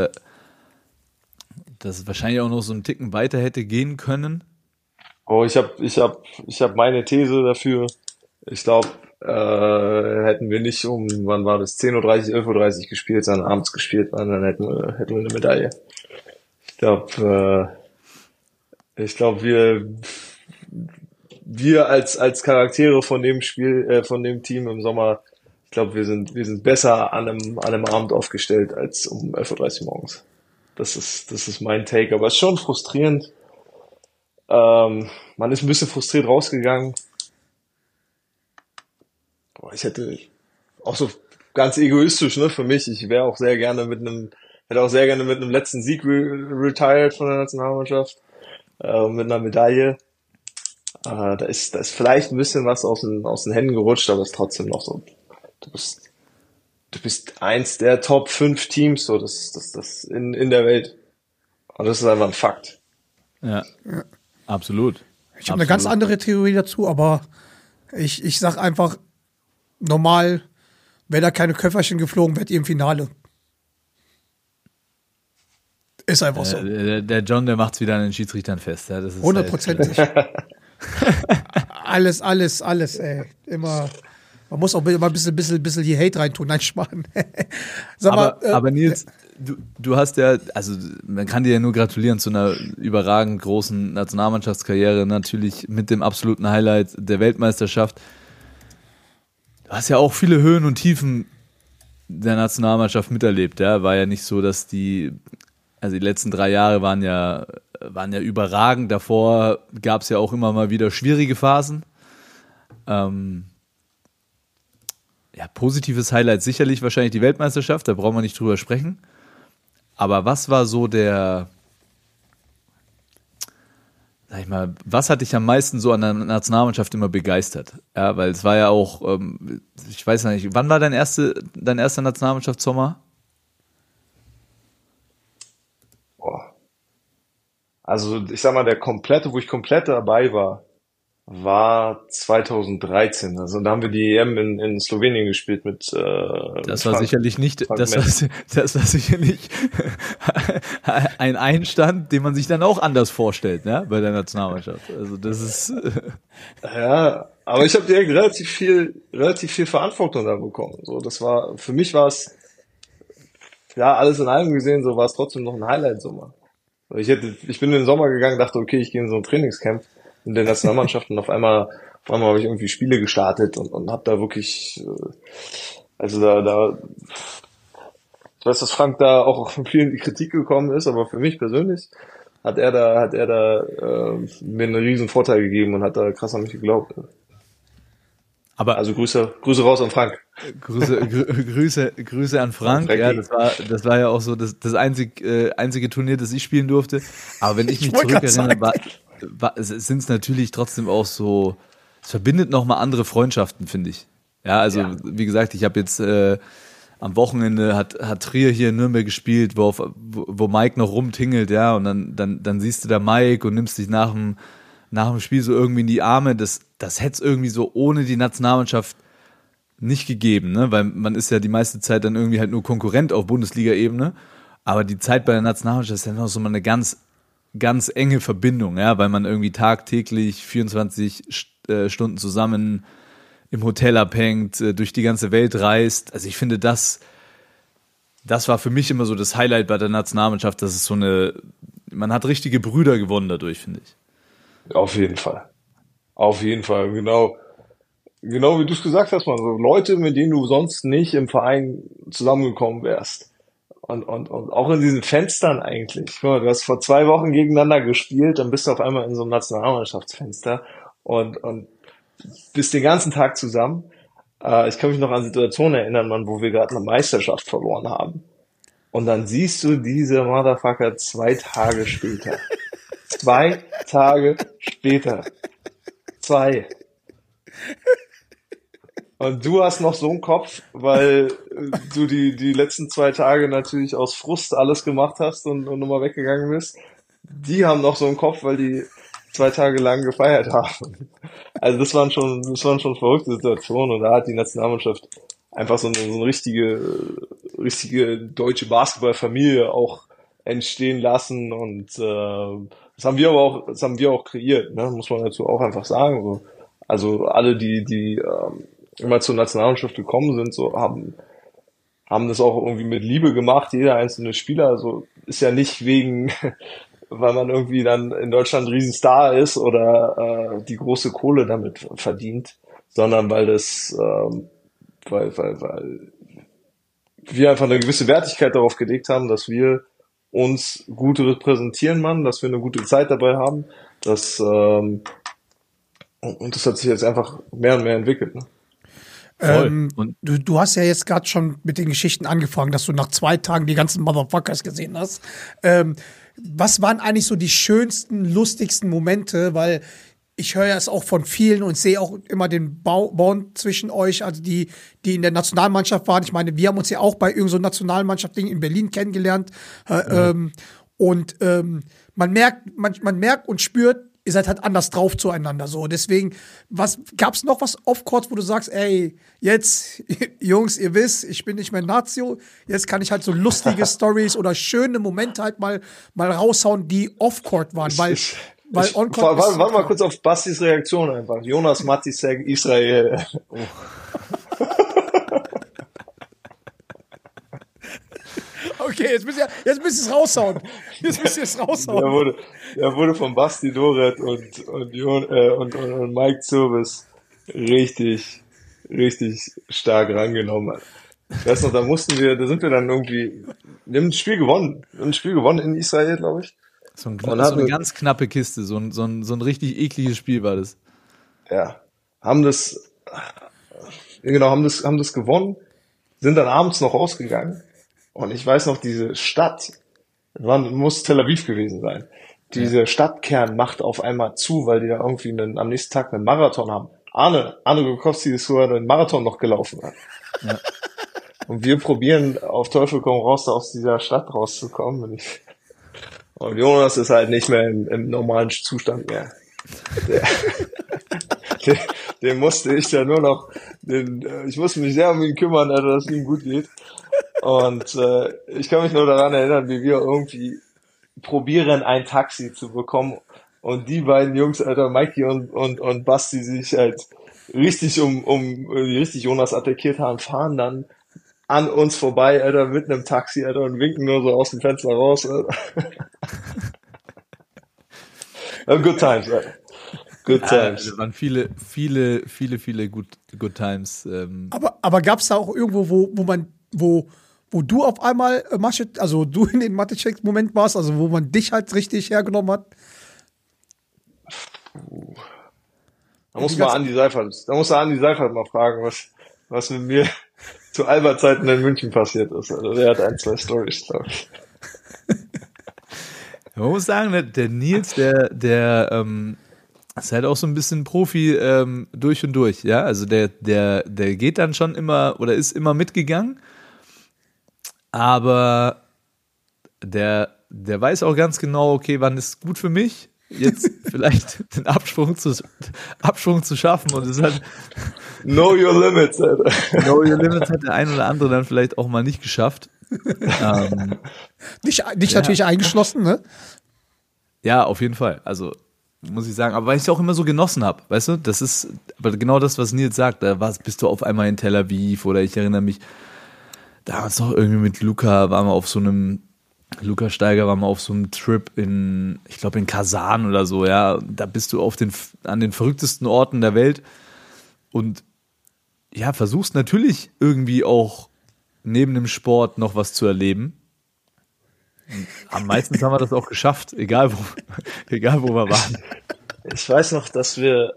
Speaker 4: es wahrscheinlich auch noch so einen Ticken weiter hätte gehen können?
Speaker 3: Oh, ich hab meine These dafür. Ich glaube, hätten wir nicht wann war das? 10:30 Uhr, 11:30 Uhr gespielt, sondern abends gespielt, dann hätten wir eine Medaille. Ich glaube, wir als Charaktere von dem Spiel, von dem Team im Sommer, ich glaube, wir sind besser an einem Abend aufgestellt als um 11:30 Uhr morgens. Das ist mein Take, aber es ist schon frustrierend. Man ist ein bisschen frustriert rausgegangen. Boah, ich hätte auch so ganz egoistisch, ne, für mich. Ich hätte auch sehr gerne mit einem letzten Sieg retired von der Nationalmannschaft, mit einer Medaille. Da ist vielleicht ein bisschen was aus den Händen gerutscht, aber es ist trotzdem noch so. Du bist eins der Top 5 Teams, so das in der Welt. Und das ist einfach ein Fakt.
Speaker 4: Ja. Absolut.
Speaker 1: Ich habe eine ganz andere Theorie dazu, aber ich sag einfach, normal, wäre da keine Köfferchen geflogen, wärt ihr im Finale. Ist einfach so.
Speaker 4: Der John, der macht's wieder an den Schiedsrichtern fest. Ja, das ist
Speaker 1: 100%. Alles, ey. Immer. Man muss auch immer ein bisschen hier Hate reintun. Nein, Schmarrn.
Speaker 4: Aber Nils, du hast ja, also man kann dir ja nur gratulieren zu einer überragend großen Nationalmannschaftskarriere, natürlich mit dem absoluten Highlight der Weltmeisterschaft. Du hast ja auch viele Höhen und Tiefen der Nationalmannschaft miterlebt, ja. War ja nicht so, dass die letzten 3 Jahre waren ja überragend. Davor gab es ja auch immer mal wieder schwierige Phasen. Positives Highlight sicherlich wahrscheinlich die Weltmeisterschaft, da brauchen wir nicht drüber sprechen. Aber was war so was hat dich am meisten so an der Nationalmannschaft immer begeistert? Ja, weil es war ja auch, ich weiß nicht, wann war dein erster Nationalmannschaftssommer?
Speaker 3: Boah. Also ich sag mal, wo ich komplett dabei war, war 2013. Also da haben wir die EM in Slowenien gespielt mit
Speaker 4: Das war sicherlich nicht,
Speaker 3: Frank
Speaker 4: das war sicherlich ein Einstand, den man sich dann auch anders vorstellt, ne, bei der Nationalmannschaft. Also das ist
Speaker 3: Ja, aber ich habe direkt relativ viel Verantwortung da bekommen. So, für mich war es, ja, alles in allem gesehen, so war es trotzdem noch ein Highlight-Sommer. Ich bin in den Sommer gegangen, dachte, okay, ich gehe in so ein Trainingscamp in der Nationalmannschaft und auf einmal habe ich irgendwie Spiele gestartet und habe da wirklich, also ich weiß, dass Frank da auch von vielen die Kritik gekommen ist, aber für mich persönlich hat er da mir einen riesen Vorteil gegeben und hat da krass an mich geglaubt.
Speaker 4: aber
Speaker 3: Also Grüße raus an Frank.
Speaker 4: Grüße an Frank. Ja, das war ja auch so das einzige Turnier, das ich spielen durfte. Aber wenn ich mich zurückerinnere, sind es natürlich trotzdem auch so, es verbindet nochmal andere Freundschaften, finde ich. Ja, also wie gesagt, ich habe jetzt am Wochenende hat Trier hier in Nürnberg gespielt, wo Mike noch rumtingelt, ja, und dann siehst du da Mike und nimmst dich nach dem Spiel so irgendwie in die Arme. Das hätte es irgendwie so ohne die Nationalmannschaft nicht gegeben, ne? Weil man ist ja die meiste Zeit dann irgendwie halt nur Konkurrent auf Bundesliga-Ebene. Aber die Zeit bei der Nationalmannschaft ist ja noch so mal eine ganz, ganz enge Verbindung, ja, weil man irgendwie tagtäglich 24 Stunden zusammen im Hotel abhängt, durch die ganze Welt reist. Also ich finde, das war für mich immer so das Highlight bei der Nationalmannschaft, dass es man hat richtige Brüder gewonnen dadurch, finde ich.
Speaker 3: Auf jeden Fall. Auf jeden Fall, genau wie du es gesagt hast, man, so Leute, mit denen du sonst nicht im Verein zusammengekommen wärst. Und auch in diesen Fenstern eigentlich. Guck mal, du hast vor 2 Wochen gegeneinander gespielt, dann bist du auf einmal in so einem Nationalmannschaftsfenster und bist den ganzen Tag zusammen. Ich kann mich noch an Situationen erinnern, Mann, wo wir gerade eine Meisterschaft verloren haben. Und dann siehst du diese Motherfucker 2 Tage später. 2 Tage später. 2. Und du hast noch so einen Kopf, weil du die letzten 2 Tage natürlich aus Frust alles gemacht hast und nochmal weggegangen bist. Die haben noch so einen Kopf, weil die 2 Tage lang gefeiert haben. Also das waren schon verrückte Situationen und da hat die Nationalmannschaft einfach so eine richtige deutsche Basketballfamilie auch entstehen lassen und das haben wir auch kreiert, ne? Muss man dazu auch einfach sagen. So. Also alle, die immer zur Nationalmannschaft gekommen sind, so haben das auch irgendwie mit Liebe gemacht, jeder einzelne Spieler. Also ist ja nicht wegen, weil man irgendwie dann in Deutschland ein Riesenstar ist oder die große Kohle damit verdient, sondern weil wir einfach eine gewisse Wertigkeit darauf gelegt haben, dass wir uns gut repräsentieren, Mann, dass wir eine gute Zeit dabei haben, und das hat sich jetzt einfach mehr und mehr entwickelt, ne?
Speaker 4: Und
Speaker 1: Du hast ja jetzt gerade schon mit den Geschichten angefangen, dass du nach 2 Tagen die ganzen Motherfuckers gesehen hast. Was waren eigentlich so die schönsten, lustigsten Momente? Weil ich höre ja es auch von vielen und sehe auch immer den Bond zwischen euch, also die in der Nationalmannschaft waren. Ich meine, wir haben uns ja auch bei irgendeinem so Nationalmannschaft-Ding in Berlin kennengelernt. Man merkt und spürt, ihr seid halt anders drauf zueinander. So, deswegen, gab's noch was off-court, wo du sagst, ey, jetzt, Jungs, ihr wisst, ich bin nicht mehr Nazio, jetzt kann ich halt so lustige Stories oder schöne Momente halt mal raushauen, die off-court waren, weil on-court
Speaker 3: warte mal kurz auf Bastis Reaktion einfach. Jonas Matisek, Israel. Oh.
Speaker 1: Okay, jetzt müsst ihr es raushauen.
Speaker 3: Der wurde von Basti Doret und Mike Zurvis richtig stark rangenommen. Ich weiß noch, da sind wir dann irgendwie, wir haben ein Spiel gewonnen in Israel, glaube ich.
Speaker 4: So eine ganz knappe Kiste, so ein richtig ekliges Spiel war das.
Speaker 3: Ja, haben das gewonnen, sind dann abends noch rausgegangen. Und ich weiß noch, diese Stadt, muss Tel Aviv gewesen sein. Diese Stadtkern macht auf einmal zu, weil die da irgendwie am nächsten Tag einen Marathon haben. Arne Gokowski ist vorher einen Marathon noch gelaufen. Ja. Und wir probieren auf Teufel komm raus, aus dieser Stadt rauszukommen. Und Jonas ist halt nicht mehr im normalen Zustand mehr. den musste ich ja nur noch, ich musste mich sehr um ihn kümmern, Alter, dass es ihm gut geht. Und ich kann mich nur daran erinnern, wie wir irgendwie probieren, ein Taxi zu bekommen. Und die beiden Jungs, Alter, Mikey und Basti, sich halt richtig richtig Jonas attackiert haben, fahren dann an uns vorbei, Alter, mit einem Taxi, Alter, und winken nur so aus dem Fenster raus, Alter. Good times, Alter. Good times.
Speaker 4: Also waren viele good times.
Speaker 1: Aber gab es da auch irgendwo, wo du auf einmal also du in den Mathe-Check-Moment warst, also wo man dich halt richtig hergenommen hat?
Speaker 3: Da muss man Andi Seifert mal fragen, was mit mir zu Alba-Zeiten in München passiert ist. Also der hat 1, 2 Storys, glaube ich.
Speaker 4: Man muss sagen, der Nils, der ist halt auch so ein bisschen Profi durch und durch, ja. Also der geht dann schon immer oder ist immer mitgegangen, aber der weiß auch ganz genau, okay, wann ist gut für mich, jetzt vielleicht den Absprung zu schaffen, und es hat
Speaker 3: Know your limits, Alter.
Speaker 4: Know your limits hat der ein oder andere dann vielleicht auch mal nicht geschafft.
Speaker 1: Dich natürlich eingeschlossen, ne?
Speaker 4: Ja, auf jeden Fall. Also muss ich sagen, aber weil ich es auch immer so genossen habe, weißt du, das ist aber genau das, was Nils sagt, bist du auf einmal in Tel Aviv, oder ich erinnere mich, damals noch irgendwie mit Luca Steiger waren wir auf so einem Trip ich glaube in Kasan oder so, ja, da bist du an den verrücktesten Orten der Welt und ja, versuchst natürlich irgendwie auch neben dem Sport noch was zu erleben. Und am meisten haben wir das auch geschafft, egal wo wir waren.
Speaker 3: Ich weiß noch, dass wir,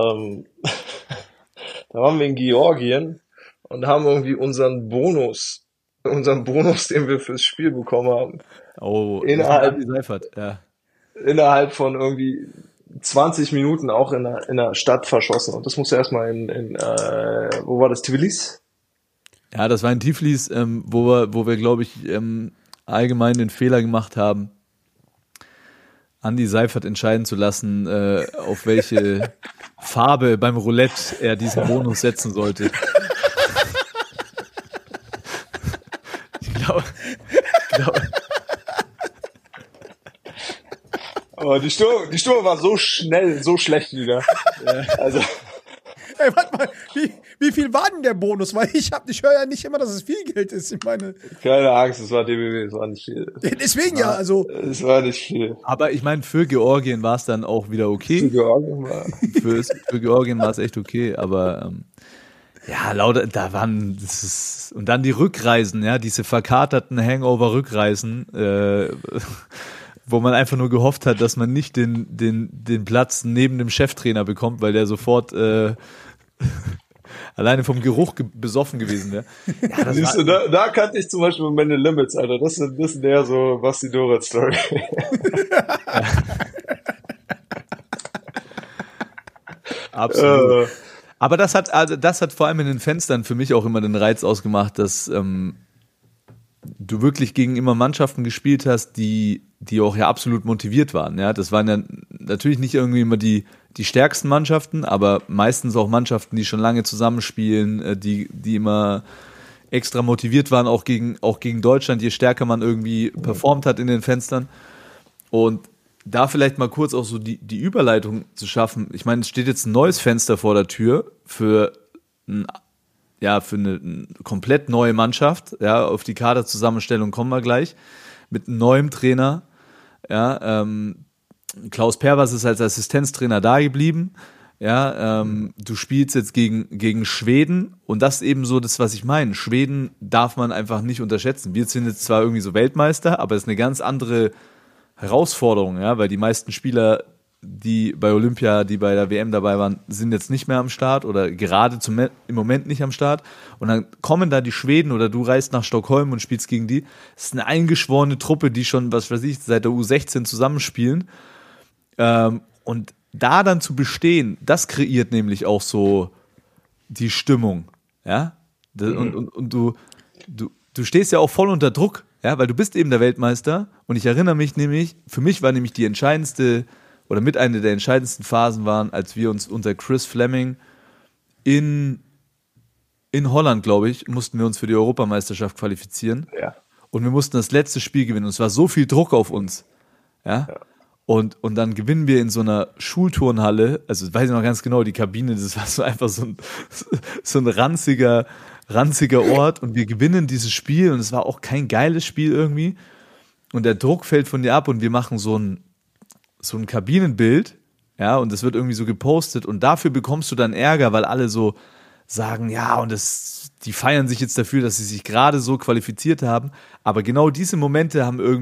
Speaker 3: da waren wir in Georgien und haben irgendwie unseren Bonus, den wir fürs Spiel bekommen haben, innerhalb von irgendwie 20 Minuten auch in der Stadt verschossen. Und das musste erstmal wo war das, Tbilisi?
Speaker 4: Ja, das war in Tiflis, wo wir glaube ich, allgemein den Fehler gemacht haben, Andi Seifert entscheiden zu lassen, auf welche Farbe beim Roulette er diesen Bonus setzen sollte. Ich glaube.
Speaker 3: Aber die Stimmung war so schnell, so schlecht wieder. Also.
Speaker 1: Ey, warte mal, wie viel war denn der Bonus? Weil ich höre ja nicht immer, dass es viel Geld ist. Ich meine.
Speaker 3: Keine Angst, es war DBB, es war nicht viel.
Speaker 1: Deswegen ja, also.
Speaker 3: Es war nicht viel.
Speaker 4: Aber ich meine, für Georgien war es dann auch wieder okay.
Speaker 3: Für Georgien
Speaker 4: war es echt okay, aber ja, und dann die Rückreisen, ja, diese verkaterten Hangover-Rückreisen, wo man einfach nur gehofft hat, dass man nicht den Platz neben dem Cheftrainer bekommt, weil der sofort alleine vom Geruch besoffen gewesen wäre. Ja,
Speaker 3: siehst du, da kannte ich zum Beispiel meine Limits, Alter. Das sind eher so Basti Doretz-Story.
Speaker 4: Absolut. Aber das hat vor allem in den Fenstern für mich auch immer den Reiz ausgemacht, dass du wirklich gegen immer Mannschaften gespielt hast, die auch ja absolut motiviert waren. Ja, das waren ja natürlich nicht irgendwie immer die stärksten Mannschaften, aber meistens auch Mannschaften, die schon lange zusammenspielen, die immer extra motiviert waren, auch gegen Deutschland, je stärker man irgendwie performt hat in den Fenstern. Und da vielleicht mal kurz auch so die Überleitung zu schaffen. Ich meine, es steht jetzt ein neues Fenster vor der Tür für eine komplett neue Mannschaft. Ja, auf die Kaderzusammenstellung kommen wir gleich. Mit einem neuen Trainer. Ja, Klaus Perwas ist als Assistenztrainer da geblieben. Ja, du spielst jetzt gegen Schweden, und das ist eben so das, was ich meine. Schweden darf man einfach nicht unterschätzen. Wir sind jetzt zwar irgendwie so Weltmeister, aber es ist eine ganz andere Herausforderung, ja, weil die meisten Spieler, die bei Olympia, die bei der WM dabei waren, sind jetzt nicht mehr am Start oder gerade im Moment nicht am Start. Und dann kommen da die Schweden oder du reist nach Stockholm und spielst gegen die. Das ist eine eingeschworene Truppe, die schon, was weiß ich, seit der U16 zusammenspielen. Und da dann zu bestehen, das kreiert nämlich auch so die Stimmung. Ja? Und du stehst ja auch voll unter Druck, ja, weil du bist eben der Weltmeister. Und ich erinnere mich nämlich, für mich war nämlich die entscheidendste oder mit einer der entscheidendsten Phasen waren, als wir uns unter Chris Fleming in Holland, glaube ich, mussten wir uns für die Europameisterschaft qualifizieren.
Speaker 3: Ja.
Speaker 4: Und wir mussten das letzte Spiel gewinnen. Und es war so viel Druck auf uns. Ja. Und dann gewinnen wir in so einer Schulturnhalle, also weiß ich noch ganz genau, die Kabine, das war so einfach so ein ranziger Ort und wir gewinnen dieses Spiel und es war auch kein geiles Spiel irgendwie und der Druck fällt von dir ab und wir machen so ein Kabinenbild, ja, und das wird irgendwie so gepostet und dafür bekommst du dann Ärger, weil alle so sagen, ja, und die feiern sich jetzt dafür, dass sie sich gerade so qualifiziert haben, aber genau diese Momente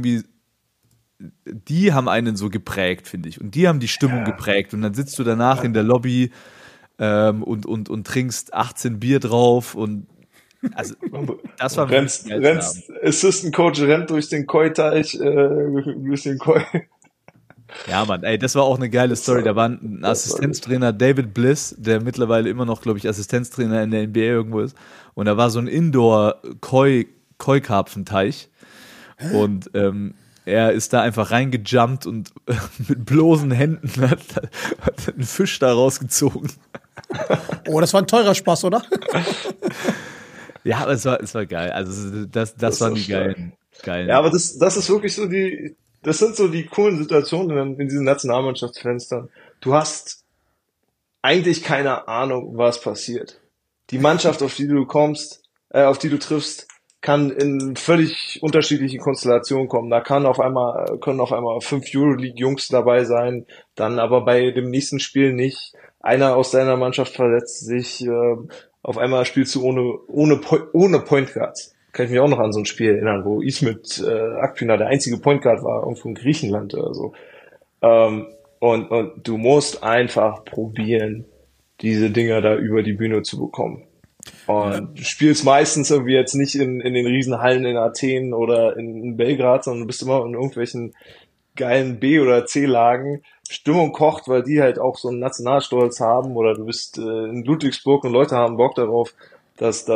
Speaker 4: die haben einen so geprägt, finde ich. Und die haben die Stimmung geprägt. Und dann sitzt du danach in der Lobby und trinkst 18 Bier drauf. Und also, das war
Speaker 3: rennst Assistant Coach rennt durch den Koi-Teich, durch den Koi.
Speaker 4: Ja, Mann, ey, das war auch eine geile Story. Da war ein Assistenztrainer, David Bliss, der mittlerweile immer noch, glaube ich, Assistenztrainer in der NBA irgendwo ist. Und da war so ein Indoor-Koi-Karpfenteich. Und er ist da einfach reingejumpt und mit bloßen Händen hat einen Fisch da rausgezogen.
Speaker 1: Oh, das war ein teurer Spaß, oder?
Speaker 4: Ja, aber es war geil. Also das waren die geilen.
Speaker 3: Ja, aber das ist wirklich so das sind so die coolen Situationen in diesen Nationalmannschaftsfenstern. Du hast eigentlich keine Ahnung, was passiert. Die Mannschaft, auf die du triffst, kann in völlig unterschiedliche Konstellationen kommen. Da können auf einmal 5 Euroleague-Jungs dabei sein, dann aber bei dem nächsten Spiel nicht. Einer aus deiner Mannschaft verletzt sich, auf einmal spielst du ohne Point Guards. Kann ich mich auch noch an so ein Spiel erinnern, wo Ismet Akpina der einzige Point Guard war, irgendwo in Griechenland oder so. Und du musst einfach probieren, diese Dinger da über die Bühne zu bekommen. Und du spielst meistens irgendwie jetzt nicht in den Riesenhallen in Athen oder in Belgrad, sondern du bist immer in irgendwelchen geilen B- oder C-Lagen. Stimmung kocht, weil die halt auch so einen Nationalstolz haben, oder du bist in Ludwigsburg und Leute haben Bock darauf, dass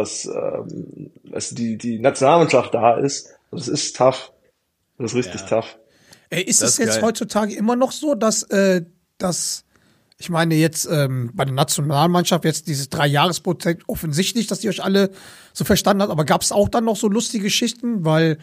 Speaker 3: die Nationalmannschaft da ist. Das ist tough. Das ist richtig tough.
Speaker 1: Ist es jetzt heutzutage immer noch so, dass ich meine jetzt bei der Nationalmannschaft jetzt dieses 3-Jahres-Projekt offensichtlich, dass die euch alle so verstanden hat, aber gab es auch dann noch so lustige Geschichten, weil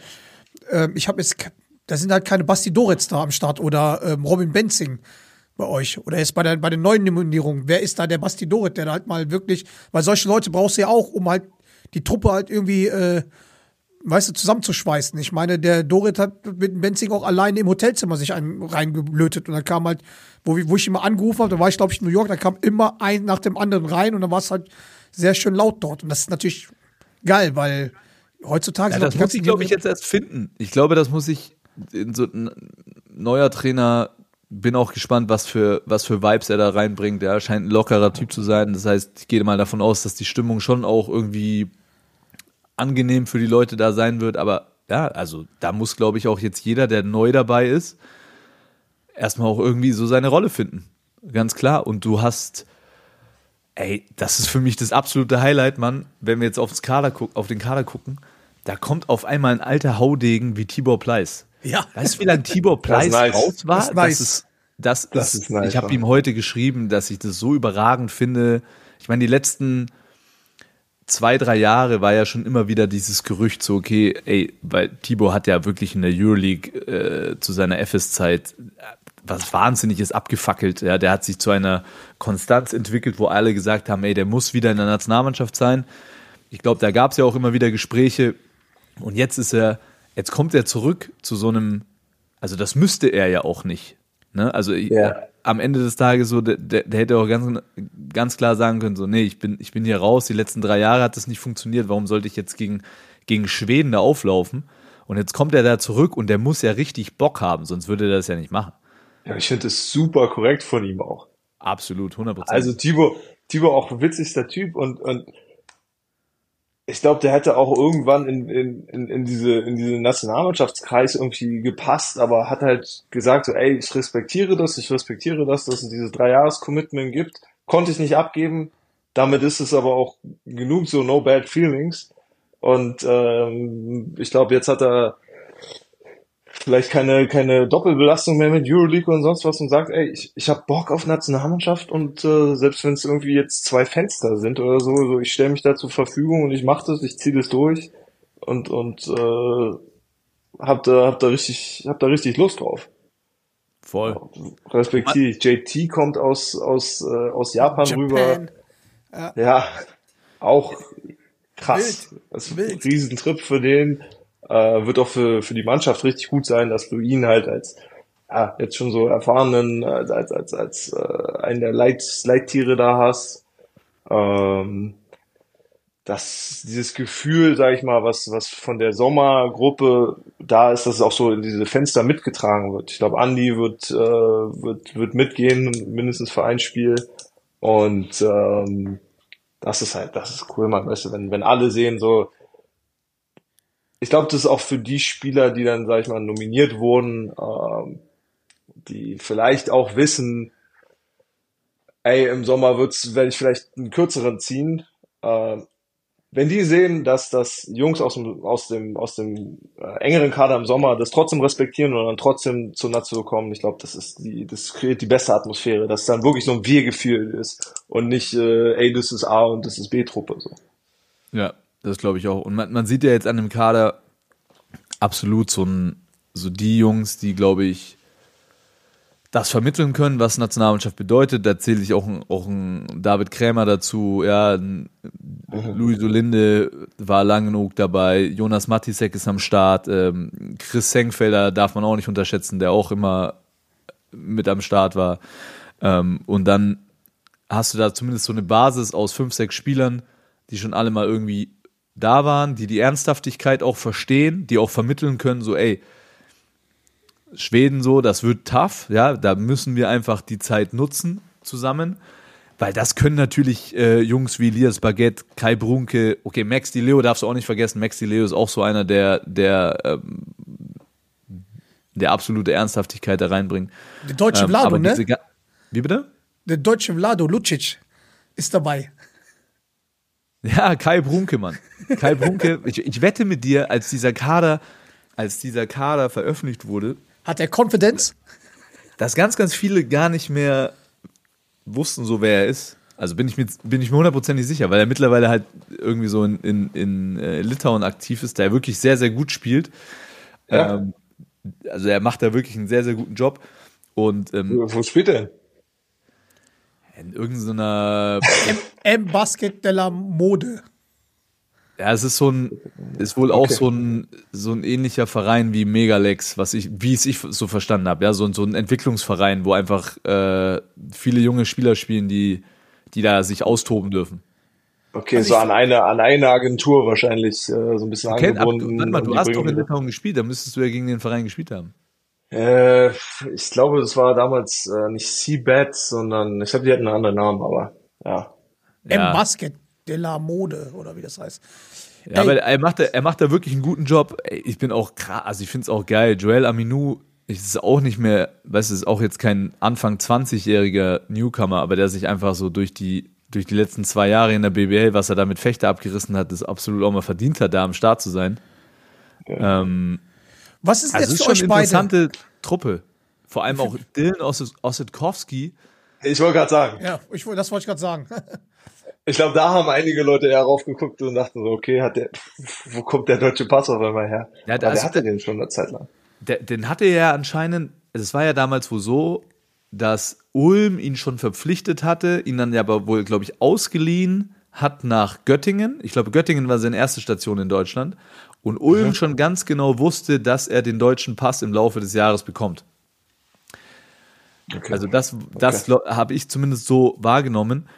Speaker 1: da sind halt keine Basti Doretz da am Start oder Robin Benzing bei euch oder jetzt bei den neuen Nominierungen. Wer ist da der Basti Doretz, der da halt mal wirklich, weil solche Leute brauchst du ja auch, um halt die Truppe halt irgendwie zusammenzuschweißen. Ich meine, der Doret hat mit dem Benzing auch alleine im Hotelzimmer sich einen reingelötet und dann kam halt, wo ich immer angerufen habe, da war ich glaube ich in New York, da kam immer ein nach dem anderen rein und dann war es halt sehr schön laut dort und das ist natürlich geil, weil heutzutage
Speaker 4: das muss ich glaube ich jetzt erst finden. Ich glaube, das muss ich in so ein neuer Trainer, bin auch gespannt, was für Vibes er da reinbringt. Er scheint ein lockerer Typ zu sein, das heißt, ich gehe mal davon aus, dass die Stimmung schon auch irgendwie angenehm für die Leute da sein wird, aber ja, also da muss, glaube ich, auch jetzt jeder, der neu dabei ist, erstmal auch irgendwie so seine Rolle finden. Ganz klar. Und du hast, das ist für mich das absolute Highlight, Mann, wenn wir jetzt auf den Kader gucken, da kommt auf einmal ein alter Haudegen wie Tibor Pleiss.
Speaker 1: Ja.
Speaker 4: Weißt du, wie lange Tibor Pleiss raus war?
Speaker 3: Das ist nice.
Speaker 4: Ich habe ihm heute geschrieben, dass ich das so überragend finde. Ich meine, die letzten 2-3 Jahre war ja schon immer wieder dieses Gerücht so, okay, weil Tibor hat ja wirklich in der Euroleague zu seiner FS-Zeit was Wahnsinniges abgefackelt. Ja, der hat sich zu einer Konstanz entwickelt, wo alle gesagt haben, der muss wieder in der Nationalmannschaft sein. Ich glaube, da gab es ja auch immer wieder Gespräche. Und jetzt kommt er zurück zu so einem, also das müsste er ja auch nicht. Ne? Also am Ende des Tages so, der hätte auch ganz klar sagen können, so, nee, ich bin hier raus, die letzten 3 Jahre hat das nicht funktioniert, warum sollte ich jetzt gegen Schweden da auflaufen? Und jetzt kommt er da zurück und der muss ja richtig Bock haben, sonst würde er das ja nicht machen.
Speaker 3: Ja, ich finde das super korrekt von ihm auch.
Speaker 4: Absolut, 100%.
Speaker 3: Also Tibor auch witzigster Typ und ich glaube, der hätte auch irgendwann in diese Nationalmannschaftskreis irgendwie gepasst, aber hat halt gesagt so, ich respektiere das, dass es dieses 3-Jahres-Commitment gibt. Konnte ich nicht abgeben. Damit ist es aber auch genug so no bad feelings. Und ich glaube, jetzt hat er vielleicht keine Doppelbelastung mehr mit Euroleague und sonst was und sagt, ey, ich hab Bock auf Nationalmannschaft und selbst wenn es irgendwie jetzt 2 Fenster sind oder so ich stelle mich da zur Verfügung und ich mache das, ich ziehe das durch und hab da richtig Lust drauf.
Speaker 4: Voll.
Speaker 3: Respektive JT kommt aus Japan rüber. Ja, auch krass. Das ist ein Riesentrip für den. Wird auch für die Mannschaft richtig gut sein, dass du ihn halt als jetzt schon so erfahrenen, als einen der Leittiere da hast. Dass dieses Gefühl, sag ich mal, was von der Sommergruppe da ist, dass es auch so in diese Fenster mitgetragen wird. Ich glaube, Andi wird mitgehen, mindestens für ein Spiel. Und das ist cool, man, weißt du, wenn alle sehen, so, ich glaube, das ist auch für die Spieler, die dann, sag ich mal, nominiert wurden, die vielleicht auch wissen, ey, im Sommer werde ich vielleicht einen kürzeren ziehen. Wenn die sehen, dass das Jungs aus dem engeren Kader im Sommer das trotzdem respektieren und dann trotzdem zur Nation kommen, ich glaube, das kreiert die beste Atmosphäre, dass dann wirklich so ein Wir-Gefühl ist und nicht, ey, das ist A und das ist B-Truppe, so.
Speaker 4: Ja, das glaube ich auch. Und man sieht ja jetzt an dem Kader absolut so die Jungs, die, glaube ich, das vermitteln können, was Nationalmannschaft bedeutet. Da zähle ich auch ein David Krämer dazu, ja, Louis Solinde war lang genug dabei, Jonas Matisek ist am Start, Chris Senkfelder darf man auch nicht unterschätzen, der auch immer mit am Start war. Und dann hast du da zumindest so eine Basis aus 5, 6 Spielern, die schon alle mal irgendwie da waren, die Ernsthaftigkeit auch verstehen, die auch vermitteln können, so ey, Schweden so, das wird tough, ja, da müssen wir einfach die Zeit nutzen zusammen, weil das können natürlich Jungs wie Elias Baguette, Kai Brunke, okay, Max Di Leo darfst du auch nicht vergessen, Max Di Leo ist auch so einer, der absolute Ernsthaftigkeit da reinbringt.
Speaker 1: Der deutsche Vlado, ne?
Speaker 4: Wie bitte?
Speaker 1: Der deutsche Vlado Lucic ist dabei.
Speaker 4: Ja, Kai Brunke, Mann. Kai Brunke, ich wette mit dir, als dieser Kader veröffentlicht wurde,
Speaker 1: hat er Confidence?
Speaker 4: Dass ganz, ganz viele gar nicht mehr wussten, so wer er ist. Also bin ich mir hundertprozentig sicher, weil er mittlerweile halt irgendwie so in Litauen aktiv ist, der wirklich sehr, sehr gut spielt. Ja. Also er macht da wirklich einen sehr, sehr guten Job. Und
Speaker 3: wo spielt er?
Speaker 4: In irgendeiner
Speaker 1: M-Basket della Mode.
Speaker 4: Ja, es ist wohl auch so ein ähnlicher Verein wie Megalex, wie es ich so verstanden habe, ja, so ein Entwicklungsverein, wo einfach viele junge Spieler spielen, die da sich austoben dürfen.
Speaker 3: Okay, also so an eine Agentur wahrscheinlich so ein bisschen angebunden.
Speaker 4: Warte mal, du hast doch in Litauen gespielt, da müsstest du ja gegen den Verein gespielt haben.
Speaker 3: Ich glaube, das war damals nicht Seabed, sondern ich glaube, die hatten einen anderen Namen, aber ja.
Speaker 1: M-Basket della Mode, oder wie das heißt.
Speaker 4: Ja, aber er macht da wirklich einen guten Job. Ich bin auch krass, also ich finde es auch geil. Joel Aminou, ist auch nicht mehr, weißt du, ist auch jetzt kein Anfang 20-jähriger Newcomer, aber der sich einfach so durch die letzten 2 Jahre in der BBL, was er da mit Fechter abgerissen hat, das absolut auch mal verdient hat, da am Start zu sein.
Speaker 3: Ja.
Speaker 1: Was ist
Speaker 4: also
Speaker 1: jetzt
Speaker 4: für
Speaker 1: für
Speaker 4: euch
Speaker 1: euch
Speaker 4: beide?
Speaker 1: beide?
Speaker 4: Interessante Truppe. Vor allem auch Dylan Ossetkowski.
Speaker 3: Ich wollte gerade sagen.
Speaker 1: Ja, das wollte ich gerade sagen.
Speaker 3: Ich glaube, da haben einige Leute eher raufgeguckt und dachten so, okay, wo kommt der deutsche Pass auf einmal her?
Speaker 4: Ja,
Speaker 3: der hatte den schon eine Zeit lang.
Speaker 4: Den hatte er ja anscheinend, es war ja damals wohl so, dass Ulm ihn schon verpflichtet hatte, ihn dann ja aber wohl, glaube ich, ausgeliehen hat nach Göttingen. Ich glaube, Göttingen war seine erste Station in Deutschland. Und Ulm schon ganz genau wusste, dass er den deutschen Pass im Laufe des Jahres bekommt.
Speaker 3: Okay.
Speaker 4: Also das habe ich zumindest so wahrgenommen.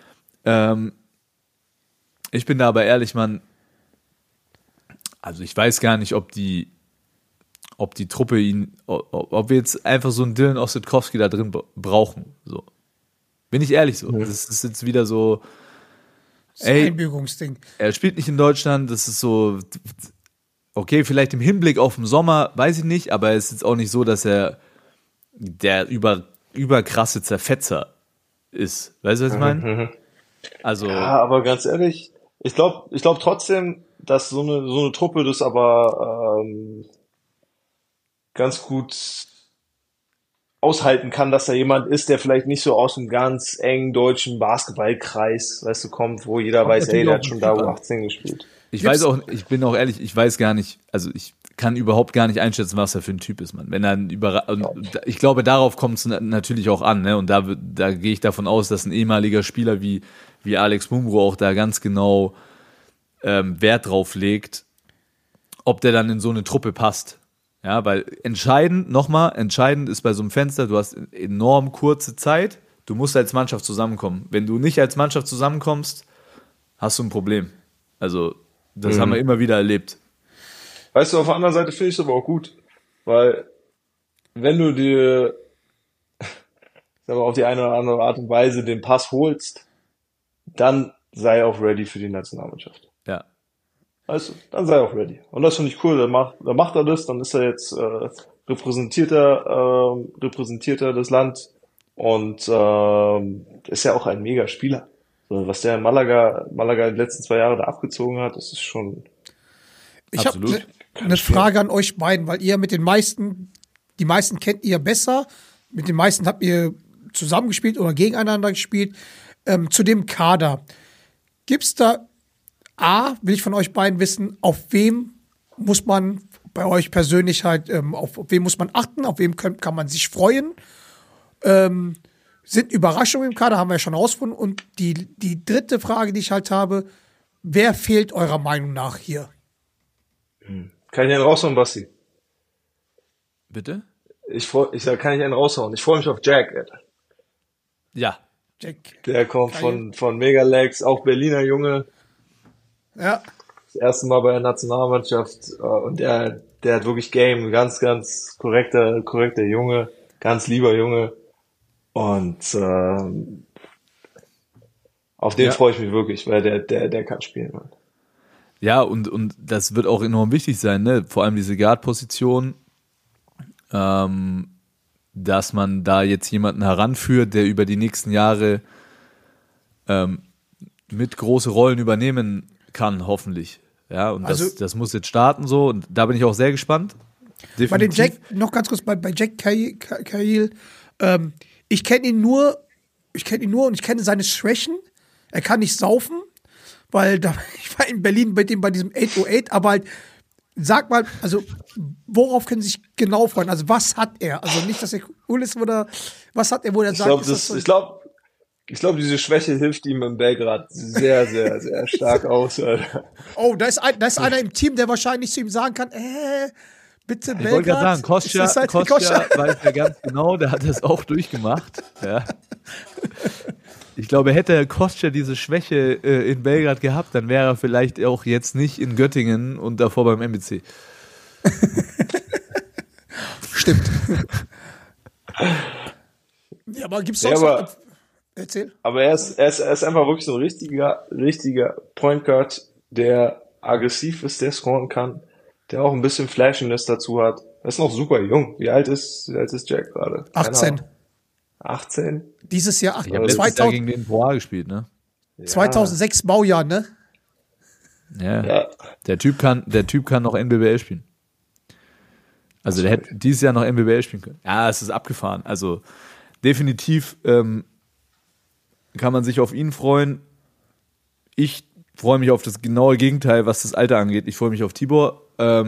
Speaker 4: Ich bin da aber ehrlich, Mann, also ich weiß gar nicht, ob die Truppe ob wir jetzt einfach so einen Dylan Ossetkowski da drin brauchen. So. Bin ich ehrlich so. Das ist jetzt wieder so,
Speaker 1: Einbürgerungsding.
Speaker 4: Er spielt nicht in Deutschland, das ist so, okay, vielleicht im Hinblick auf den Sommer, weiß ich nicht, aber es ist jetzt auch nicht so, dass er der überkrasse Zerfetzer ist. Weißt du, was ich meine? Also.
Speaker 3: Ja, aber ganz ehrlich, ich glaube trotzdem, dass so eine Truppe das aber ganz gut aushalten kann, dass da jemand ist, der vielleicht nicht so aus einem ganz engen deutschen Basketballkreis, weißt du, kommt, wo jeder
Speaker 4: Kommt
Speaker 3: weiß, ey,
Speaker 4: natürlich
Speaker 3: der
Speaker 4: auch
Speaker 3: hat schon
Speaker 4: ein
Speaker 3: da
Speaker 4: Typ an.
Speaker 3: U18 gespielt.
Speaker 4: Ich
Speaker 1: Gibt's-
Speaker 4: weiß auch, ich bin auch ehrlich, ich weiß gar nicht, also ich kann überhaupt gar nicht einschätzen, was er für ein Typ ist, Mann. Wenn er ich glaube, darauf kommt es natürlich auch an, ne? Und da gehe ich davon aus, dass ein ehemaliger Spieler wie Alex Mumro auch da ganz genau Wert drauf legt, ob der dann in so eine Truppe passt. Ja, weil entscheidend ist bei so einem Fenster, du hast enorm kurze Zeit, du musst als Mannschaft zusammenkommen. Wenn du nicht als Mannschaft zusammenkommst, hast du ein Problem. Also, das haben wir immer wieder erlebt.
Speaker 3: Weißt du, auf der anderen Seite finde ich es aber auch gut, weil wenn du dir, sag mal, auf die eine oder andere Art und Weise den Pass holst, dann sei auch ready für die Nationalmannschaft.
Speaker 4: Ja.
Speaker 3: Weißt du, dann sei auch ready. Und das finde ich cool, dann macht er das, dann ist er jetzt repräsentierter das Land und ist ja auch ein mega Spieler. So, was der in Malaga die letzten 2 Jahre da abgezogen hat, das ist schon.
Speaker 1: Ich habe
Speaker 4: Absolut.
Speaker 1: eine Frage an euch beiden, weil ihr mit die meisten kennt ihr besser, mit den meisten habt ihr zusammengespielt oder gegeneinander gespielt. Zu dem Kader. Gibt's da will ich von euch beiden wissen, auf wem muss man bei euch persönlich halt, auf wen muss man achten, auf wem kann man sich freuen? Sind Überraschungen im Kader, haben wir ja schon rausgefunden. Und die dritte Frage, die ich halt habe, wer fehlt eurer Meinung nach hier?
Speaker 3: Kann ich einen raushauen, Basti?
Speaker 4: Bitte?
Speaker 3: Ich sag, kann ich einen raushauen? Ich freue mich auf Jack, Alter.
Speaker 4: Ja.
Speaker 1: Jack.
Speaker 3: Der kommt von Megalex, auch Berliner Junge.
Speaker 1: Ja.
Speaker 3: Das erste Mal bei der Nationalmannschaft und der hat wirklich Game, ganz, ganz korrekter Junge, ganz lieber Junge und auf den freue ich mich wirklich, weil der kann spielen, Mann.
Speaker 4: Ja, und das wird auch enorm wichtig sein, ne? Vor allem diese Guard-Position, dass man da jetzt jemanden heranführt, der über die nächsten Jahre mit große Rollen übernehmen kann, hoffentlich. Ja, und
Speaker 1: Also-
Speaker 4: das muss jetzt starten so und da bin ich auch sehr gespannt. Definitiv.
Speaker 1: Bei den Jack, noch ganz kurz, bei Jack Cahill, ich kenne ihn nur und ich kenne seine Schwächen. Er kann nicht saufen, weil ich war in Berlin mit ihm bei diesem 808, aber halt, sag mal, also worauf können Sie sich genau freuen? Also was hat er? Also nicht, dass er cool ist oder was hat er, wo er sagt, ist das so?
Speaker 3: Ich glaube, diese Schwäche hilft ihm in Belgrad sehr, sehr, sehr stark aus, Alter.
Speaker 1: Oh, da ist einer im Team, der wahrscheinlich zu ihm sagen kann, bitte
Speaker 4: Ich wollte gerade sagen,
Speaker 1: Ist das halt
Speaker 4: Kostja weiß ja ganz genau, der hat das auch durchgemacht. Ja. Ich glaube, hätte Kostja diese Schwäche in Belgrad gehabt, dann wäre er vielleicht auch jetzt nicht in Göttingen und davor beim MBC.
Speaker 1: Stimmt. Ja, aber gibt's
Speaker 3: Ja,
Speaker 1: sonst
Speaker 3: aber-
Speaker 1: noch? Erzähl.
Speaker 3: Aber er ist einfach wirklich so ein richtiger Point Guard, der aggressiv ist, der scoren kann, der auch ein bisschen Flashiness dazu hat. Er ist noch super jung. Wie alt ist Jack gerade? Keine
Speaker 1: 18.
Speaker 3: Ahnung. 18?
Speaker 1: Dieses Jahr
Speaker 4: Ich habe letztes Jahr
Speaker 1: 2000,
Speaker 4: gegen den Poir gespielt, ne?
Speaker 1: 2006 Baujahr, ne?
Speaker 4: Ja.
Speaker 3: Ja.
Speaker 4: Der Typ kann noch NBBL spielen. Also der hätte dieses Jahr noch NBBL spielen können. Ja, es ist abgefahren. Also definitiv kann man sich auf ihn freuen. Ich freue mich auf das genaue Gegenteil, was das Alter angeht. Ich freue mich auf Tibor,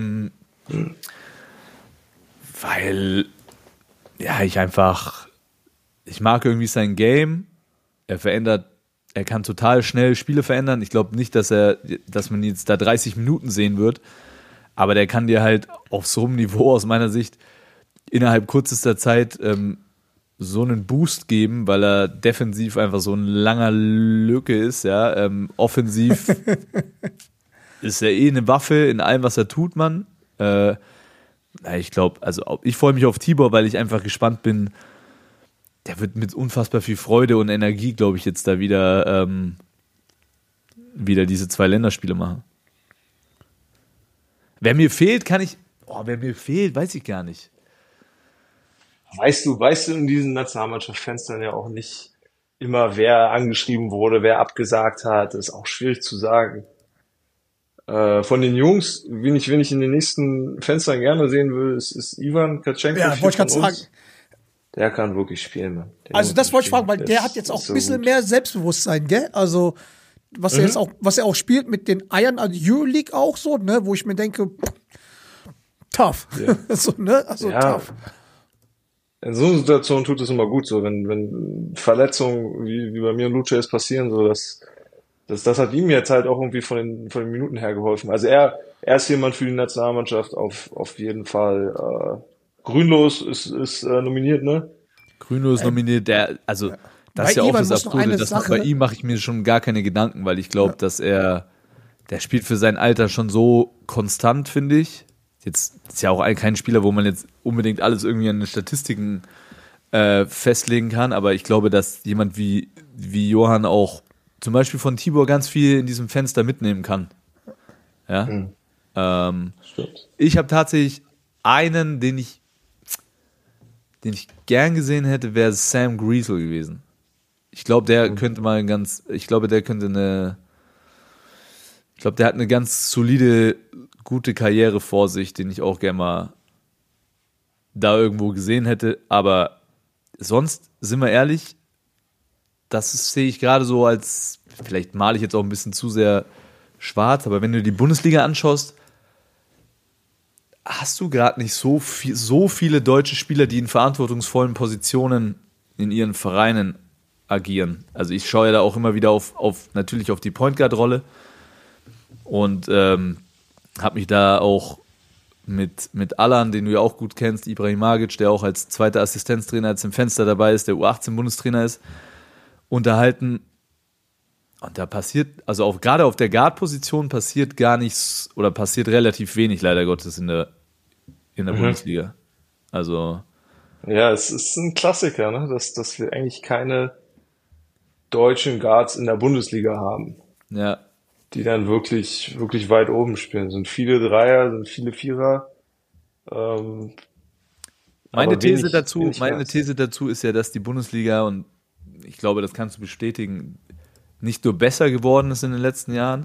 Speaker 4: weil ja ich mag irgendwie sein Game. Er kann total schnell Spiele verändern. Ich glaube nicht, dass man jetzt da 30 Minuten sehen wird, aber der kann dir halt auf so einem Niveau aus meiner Sicht innerhalb kürzester Zeit so einen Boost geben, weil er defensiv einfach so ein langer Lücke ist, ja. Offensiv ist er eine Waffe in allem, was er tut, Mann. Ich glaube, also ich freue mich auf Tibor, weil ich einfach gespannt bin. Der wird mit unfassbar viel Freude und Energie, glaube ich, jetzt da wieder diese 2 Länderspiele machen. Wer mir fehlt, weiß ich gar nicht.
Speaker 3: Weißt du in diesen Nationalmannschaftsfenstern ja auch nicht immer, wer angeschrieben wurde, wer abgesagt hat. Das ist auch schwierig zu sagen. Von den Jungs, wen ich in den nächsten Fenstern gerne sehen will, ist Ivan Katschenko.
Speaker 1: Ja, wollte ich gerade sagen.
Speaker 3: Der kann wirklich spielen, man.
Speaker 1: Also das wollte ich fragen, weil der hat jetzt auch ein bisschen mehr Selbstbewusstsein, gell? Also was er auch spielt mit den Eiern, also Euroleague auch so, ne, wo ich mir denke, tough.
Speaker 3: Ja.
Speaker 1: So, ne? Also tough.
Speaker 3: In so einer Situation tut es immer gut, so wenn Verletzungen wie bei mir und Luce jetzt passieren, so das hat ihm jetzt halt auch irgendwie von den Minuten her geholfen. Also er ist jemand für die Nationalmannschaft auf jeden Fall. Grünlos ist nominiert, ne?
Speaker 4: Grünlos nominiert, das ist ja auch das Absurde, bei ihm mache ich mir schon gar keine Gedanken, weil ich glaube, dass der spielt für sein Alter schon so konstant, finde ich. Jetzt ist ja auch kein Spieler, wo man jetzt unbedingt alles irgendwie an den Statistiken festlegen kann, aber ich glaube, dass jemand wie Johann auch zum Beispiel von Tibor ganz viel in diesem Fenster mitnehmen kann. Ja.
Speaker 3: Stimmt.
Speaker 4: Ich habe tatsächlich einen, den ich gern gesehen hätte, wäre Sam Griesel gewesen. Ich glaube, der hat eine ganz solide, gute Karriere vor sich, den ich auch gerne mal da irgendwo gesehen hätte. Aber sonst, sind wir ehrlich, sehe ich gerade so als, vielleicht male ich jetzt auch ein bisschen zu sehr schwarz, aber wenn du die Bundesliga anschaust, hast du gerade nicht so viele deutsche Spieler, die in verantwortungsvollen Positionen in ihren Vereinen agieren. Also ich schaue ja da auch immer wieder natürlich auf die Point Guard Rolle und habe mich da auch mit Alan, den du ja auch gut kennst, Ibrahimovic, der auch als zweiter Assistenztrainer jetzt im Fenster dabei ist, der U18-Bundestrainer ist, unterhalten. Und da passiert, also gerade auf der Guard-Position passiert gar nichts oder passiert relativ wenig, leider Gottes, in der Bundesliga. Also.
Speaker 3: Ja, es ist ein Klassiker, ne? Dass wir eigentlich keine deutschen Guards in der Bundesliga haben.
Speaker 4: Ja.
Speaker 3: Die dann wirklich, wirklich weit oben spielen. Sind viele Dreier, sind viele Vierer.
Speaker 4: Meine These dazu ist ja, dass die Bundesliga, und ich glaube, das kannst du bestätigen, nicht nur besser geworden ist in den letzten Jahren,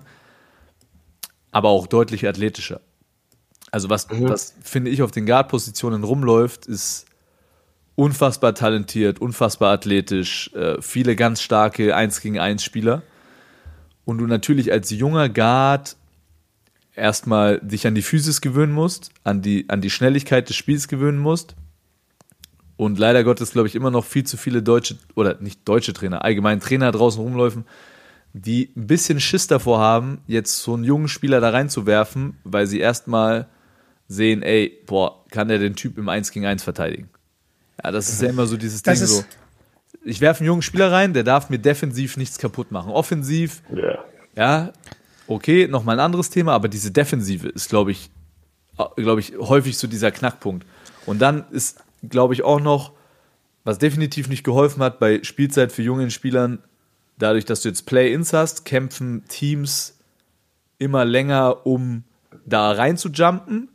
Speaker 4: aber auch deutlich athletischer. Also was finde ich auf den Guard-Positionen rumläuft, ist unfassbar talentiert, unfassbar athletisch, viele ganz starke 1-gegen-1 Spieler. Und du natürlich als junger Guard erstmal dich an die Physis gewöhnen musst, an die Schnelligkeit des Spiels gewöhnen musst. Und leider Gottes, glaube ich, immer noch viel zu viele allgemein Trainer draußen rumläufen, die ein bisschen Schiss davor haben, jetzt so einen jungen Spieler da reinzuwerfen, weil sie erstmal sehen, kann der den Typ im 1-gegen-1 verteidigen? Ja, das ist ja immer so dieses Ding so. Ich werfe einen jungen Spieler rein, der darf mir defensiv nichts kaputt machen. Offensiv, ja, okay, nochmal ein anderes Thema, aber diese Defensive ist, glaube ich, häufig so dieser Knackpunkt. Und dann ist, glaube ich, auch noch, was definitiv nicht geholfen hat bei Spielzeit für jungen Spielern, dadurch, dass du jetzt Play-Ins hast, kämpfen Teams immer länger, um da rein zu jumpen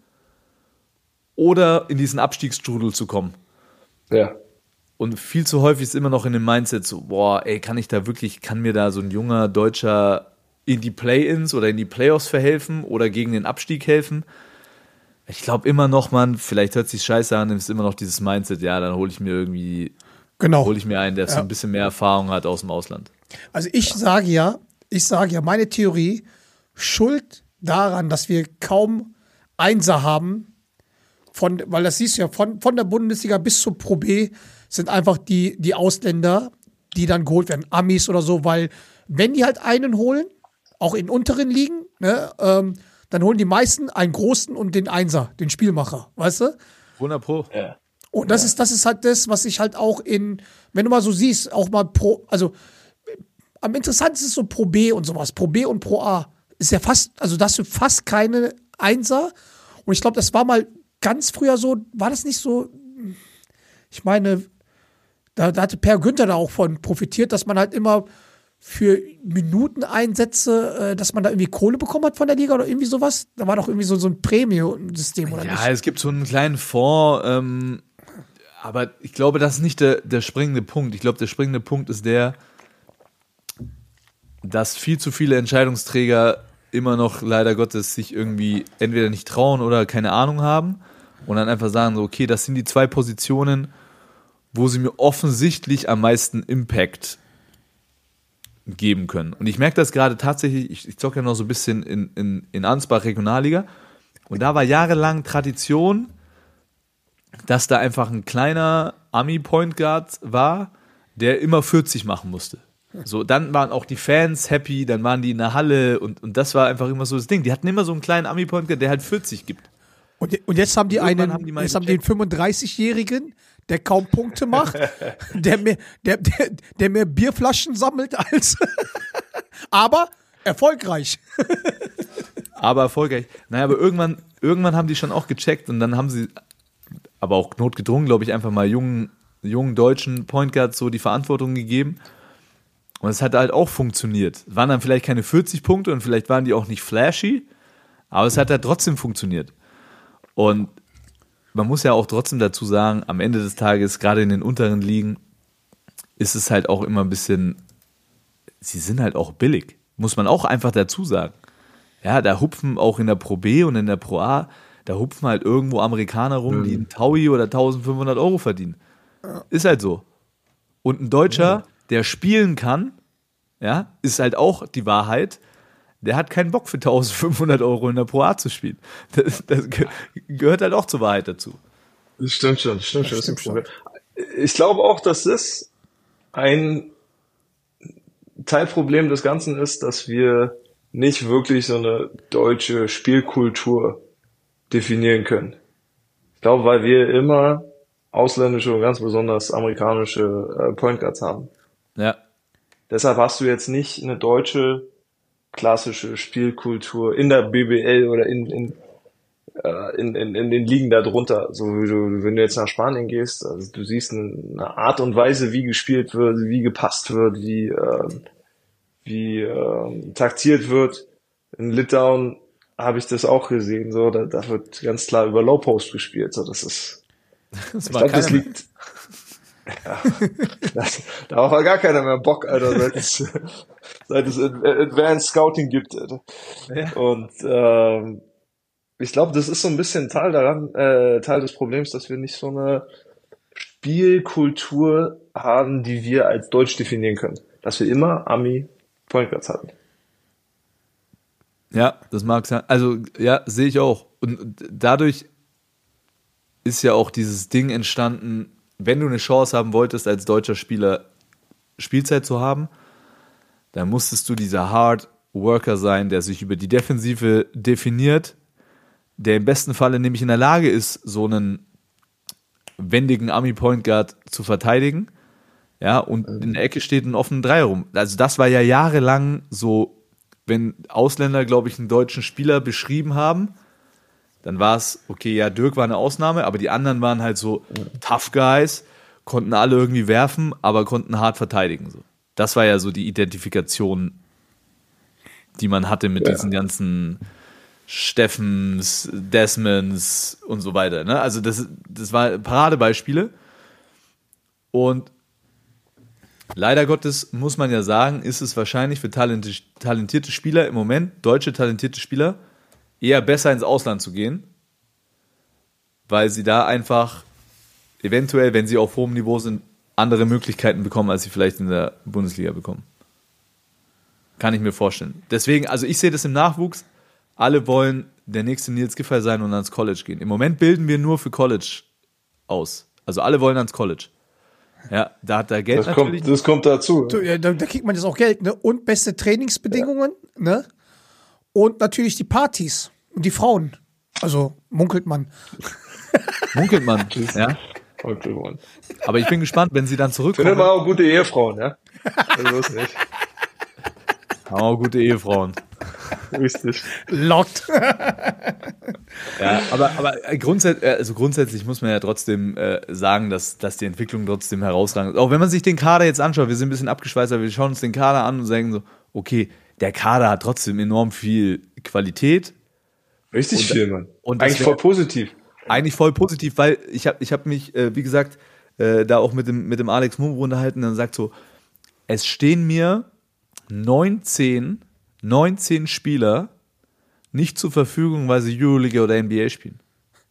Speaker 4: oder in diesen Abstiegsstrudel zu kommen.
Speaker 3: Ja.
Speaker 4: Und viel zu häufig ist immer noch in dem Mindset so, kann mir da so ein junger Deutscher in die Play-Ins oder in die Playoffs verhelfen oder gegen den Abstieg helfen? Ich glaube immer noch, vielleicht hört sich scheiße an, ist immer noch dieses Mindset, ja, dann hole ich mir einen, der so ein bisschen mehr Erfahrung hat aus dem Ausland.
Speaker 1: Also ich sage ja, meine Theorie, Schuld daran, dass wir kaum Einser haben, weil das siehst du ja, von der Bundesliga bis zur Pro B sind einfach die Ausländer, die dann geholt werden, Amis oder so, weil wenn die halt einen holen, auch in unteren Ligen, ne, dann holen die meisten einen großen und den Einser, den Spielmacher, weißt du?
Speaker 4: 100%.
Speaker 3: Ja.
Speaker 1: Und das ist halt das, was ich halt auch wenn du mal so siehst, auch mal am interessantesten ist so Pro B und sowas, Pro B und Pro A, ist ja fast, also da hast du fast keine Einser. Und ich glaube, das war mal ganz früher so, war das nicht so, ich meine, da hatte Per Günther da auch von profitiert, dass man halt immer für Minuteneinsätze, dass man da irgendwie Kohle bekommen hat von der Liga oder irgendwie sowas. Da war doch irgendwie so ein Premium-System, oder nicht?
Speaker 4: Ja, es gibt so einen kleinen Fonds, aber ich glaube, das ist nicht der springende Punkt. Ich glaube, der springende Punkt ist dass viel zu viele Entscheidungsträger immer noch leider Gottes sich irgendwie entweder nicht trauen oder keine Ahnung haben und dann einfach sagen so, okay, das sind die 2 Positionen, wo sie mir offensichtlich am meisten Impact geben können. Und ich merke das gerade tatsächlich, ich zocke ja noch so ein bisschen in Ansbach Regionalliga und da war jahrelang Tradition, dass da einfach ein kleiner Ami-Point Guard war, der immer 40 machen musste. So, dann waren auch die Fans happy, dann waren die in der Halle und das war einfach immer so das Ding. Die hatten immer so einen kleinen Ami-Point Guard, der halt 40 gibt.
Speaker 1: Und jetzt haben die
Speaker 4: Irgendwann
Speaker 1: einen,
Speaker 4: mal
Speaker 1: jetzt haben die den 35-Jährigen, der kaum Punkte macht, der mehr Bierflaschen sammelt als, aber erfolgreich.
Speaker 4: Aber erfolgreich. Naja, aber irgendwann haben die schon auch gecheckt und dann haben sie, aber auch notgedrungen, glaube ich, einfach mal jungen deutschen Point Guards so die Verantwortung gegeben. Und es hat halt auch funktioniert. Es waren dann vielleicht keine 40 Punkte und vielleicht waren die auch nicht flashy, aber es hat halt trotzdem funktioniert. Und man muss ja auch trotzdem dazu sagen, am Ende des Tages, gerade in den unteren Ligen, ist es halt auch immer ein bisschen, sie sind halt auch billig. Muss man auch einfach dazu sagen. Ja, da hupfen auch in der Pro B und in der Pro A, da hupfen halt irgendwo Amerikaner rum, die einen Taui oder 1.500 Euro verdienen. Ist halt so. Und ein Deutscher, der spielen kann, ja, ist halt auch die Wahrheit, der hat keinen Bock für 1.500 Euro in der Pro A zu spielen. Das gehört halt auch zur Wahrheit dazu.
Speaker 3: Das stimmt schon. Das ist ein Problem. Ich glaube auch, dass das ein Teilproblem des Ganzen ist, dass wir nicht wirklich so eine deutsche Spielkultur definieren können. Ich glaube, weil wir immer ausländische und ganz besonders amerikanische Point Guards haben.
Speaker 4: Ja.
Speaker 3: Deshalb hast du jetzt nicht eine deutsche klassische Spielkultur in der BBL oder in den Ligen darunter. So wie wenn du jetzt nach Spanien gehst, also du siehst eine Art und Weise, wie gespielt wird, wie gepasst wird, wie taktiert wird. In Litauen habe ich das auch gesehen, so da wird ganz klar über Low Post gespielt, so das ist. Ich glaube, das liegt. Ja, darauf hat gar keiner mehr Bock, Alter, seit es Advanced Scouting gibt, Alter. Ja. Und ich glaube, das ist so ein bisschen Teil des Problems, dass wir nicht so eine Spielkultur haben, die wir als Deutsch definieren können. Dass wir immer Ami Point Guards hatten.
Speaker 4: Ja, das mag sein. Also, ja, sehe ich auch. Und dadurch ist ja auch dieses Ding entstanden, wenn du eine Chance haben wolltest, als deutscher Spieler Spielzeit zu haben, dann musstest du dieser Hard Worker sein, der sich über die Defensive definiert, der im besten Falle nämlich in der Lage ist, so einen wendigen Ami-Point Guard zu verteidigen. Ja, und in der Ecke steht ein offener Dreier rum. Also das war ja jahrelang so, wenn Ausländer, glaube ich, einen deutschen Spieler beschrieben haben, dann war es, okay, ja, Dirk war eine Ausnahme, aber die anderen waren halt so Tough Guys, konnten alle irgendwie werfen, aber konnten hart verteidigen. So. Das war ja so die Identifikation, die man hatte mit diesen ganzen Steffens, Desmonds und so weiter. Ne? Also das war Paradebeispiele. Und leider Gottes, muss man ja sagen, ist es wahrscheinlich für talentierte Spieler im Moment, deutsche talentierte Spieler, eher besser ins Ausland zu gehen, weil sie da einfach eventuell, wenn sie auf hohem Niveau sind, andere Möglichkeiten bekommen, als sie vielleicht in der Bundesliga bekommen. Kann ich mir vorstellen. Deswegen, also ich sehe das im Nachwuchs, alle wollen der nächste Nils Giffey sein und ans College gehen. Im Moment bilden wir nur für College aus. Also alle wollen ans College. Ja, da hat er Geld natürlich.
Speaker 3: Das kommt dazu.
Speaker 1: Ja. Da kriegt man jetzt auch Geld, ne? Und beste Trainingsbedingungen, ne? Und natürlich die Partys und die Frauen. Also munkelt man.
Speaker 4: Munkelt man, ja. Aber ich bin gespannt, wenn sie dann zurückkommen.
Speaker 3: Findet man auch gute Ehefrauen, ja? Also ist nicht.
Speaker 4: Haben auch gute Ehefrauen.
Speaker 3: Richtig.
Speaker 1: Lockt.
Speaker 4: Ja, aber grundsätzlich muss man ja trotzdem sagen, dass die Entwicklung trotzdem herausragend ist. Auch wenn man sich den Kader jetzt anschaut, wir sind ein bisschen abgeschweißt, aber wir schauen uns den Kader an und sagen so, okay, der Kader hat trotzdem enorm viel Qualität.
Speaker 3: Richtig viel, Mann.
Speaker 4: Und
Speaker 3: eigentlich voll positiv.
Speaker 4: Eigentlich voll positiv, weil ich hab mich, wie gesagt, da auch mit dem Alex Mumbo unterhalten, dann sagt so, es stehen mir 19 Spieler nicht zur Verfügung, weil sie Euroleague oder NBA spielen.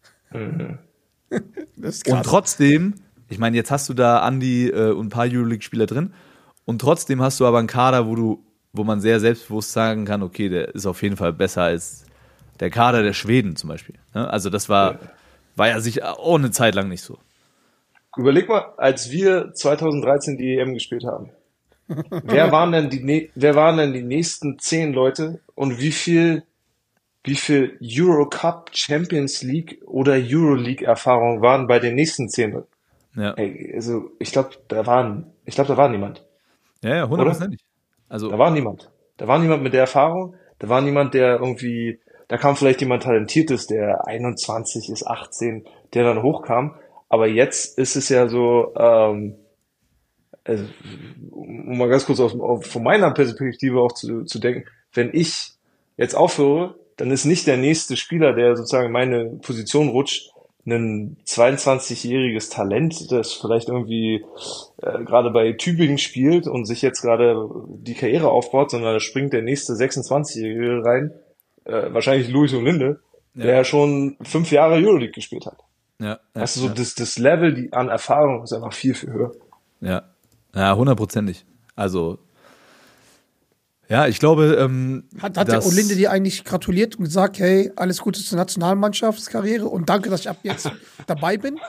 Speaker 1: Das ist krass.
Speaker 4: Und trotzdem, ich meine, jetzt hast du da Andi und ein paar Euroleague-Spieler drin und trotzdem hast du aber einen Kader, wo man sehr selbstbewusst sagen kann, okay, der ist auf jeden Fall besser als der Kader der Schweden zum Beispiel. Ne? Also das war ja sicher auch eine Zeit lang nicht so.
Speaker 3: Überleg mal, als wir 2013 die EM gespielt haben. Wer waren denn die nächsten 10 Leute und wie viel Eurocup, Champions League oder Euroleague Erfahrung waren bei den nächsten 10 Leuten?
Speaker 4: Ja,
Speaker 3: Ey, also ich glaube, da war niemand.
Speaker 4: ja, 100%. Also,
Speaker 3: Da war niemand. Da war niemand mit der Erfahrung. Da war niemand, der irgendwie, da kam vielleicht jemand Talentiertes, der 21 ist, 18, der dann hochkam. Aber jetzt ist es ja so, also, um mal ganz kurz von meiner Perspektive auch zu denken, wenn ich jetzt aufhöre, dann ist nicht der nächste Spieler, der sozusagen in meine Position rutscht, ein 22-jähriges Talent, das vielleicht irgendwie gerade bei Tübingen spielt und sich jetzt gerade die Karriere aufbaut, sondern da springt der nächste 26-Jährige rein, wahrscheinlich Louis Olinde, der schon 5 Jahre Euroleague gespielt hat.
Speaker 4: ja,
Speaker 3: Weißt du, so das Level an Erfahrung ist einfach viel, viel höher.
Speaker 4: ja, 100%. Also, ja, ich glaube,
Speaker 1: Hat der Olinde dir eigentlich gratuliert und gesagt, hey, alles Gute zur Nationalmannschaftskarriere und danke, dass ich ab jetzt dabei bin?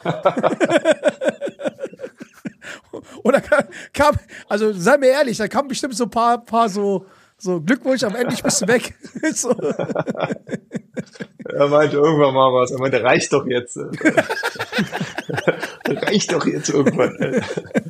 Speaker 1: Oder kam, also sei mir ehrlich, da kam bestimmt so ein paar so Glückwunsch, am Ende bist du weg. So.
Speaker 3: Er meinte irgendwann mal was, er meinte, reicht doch jetzt. Reicht doch jetzt irgendwann.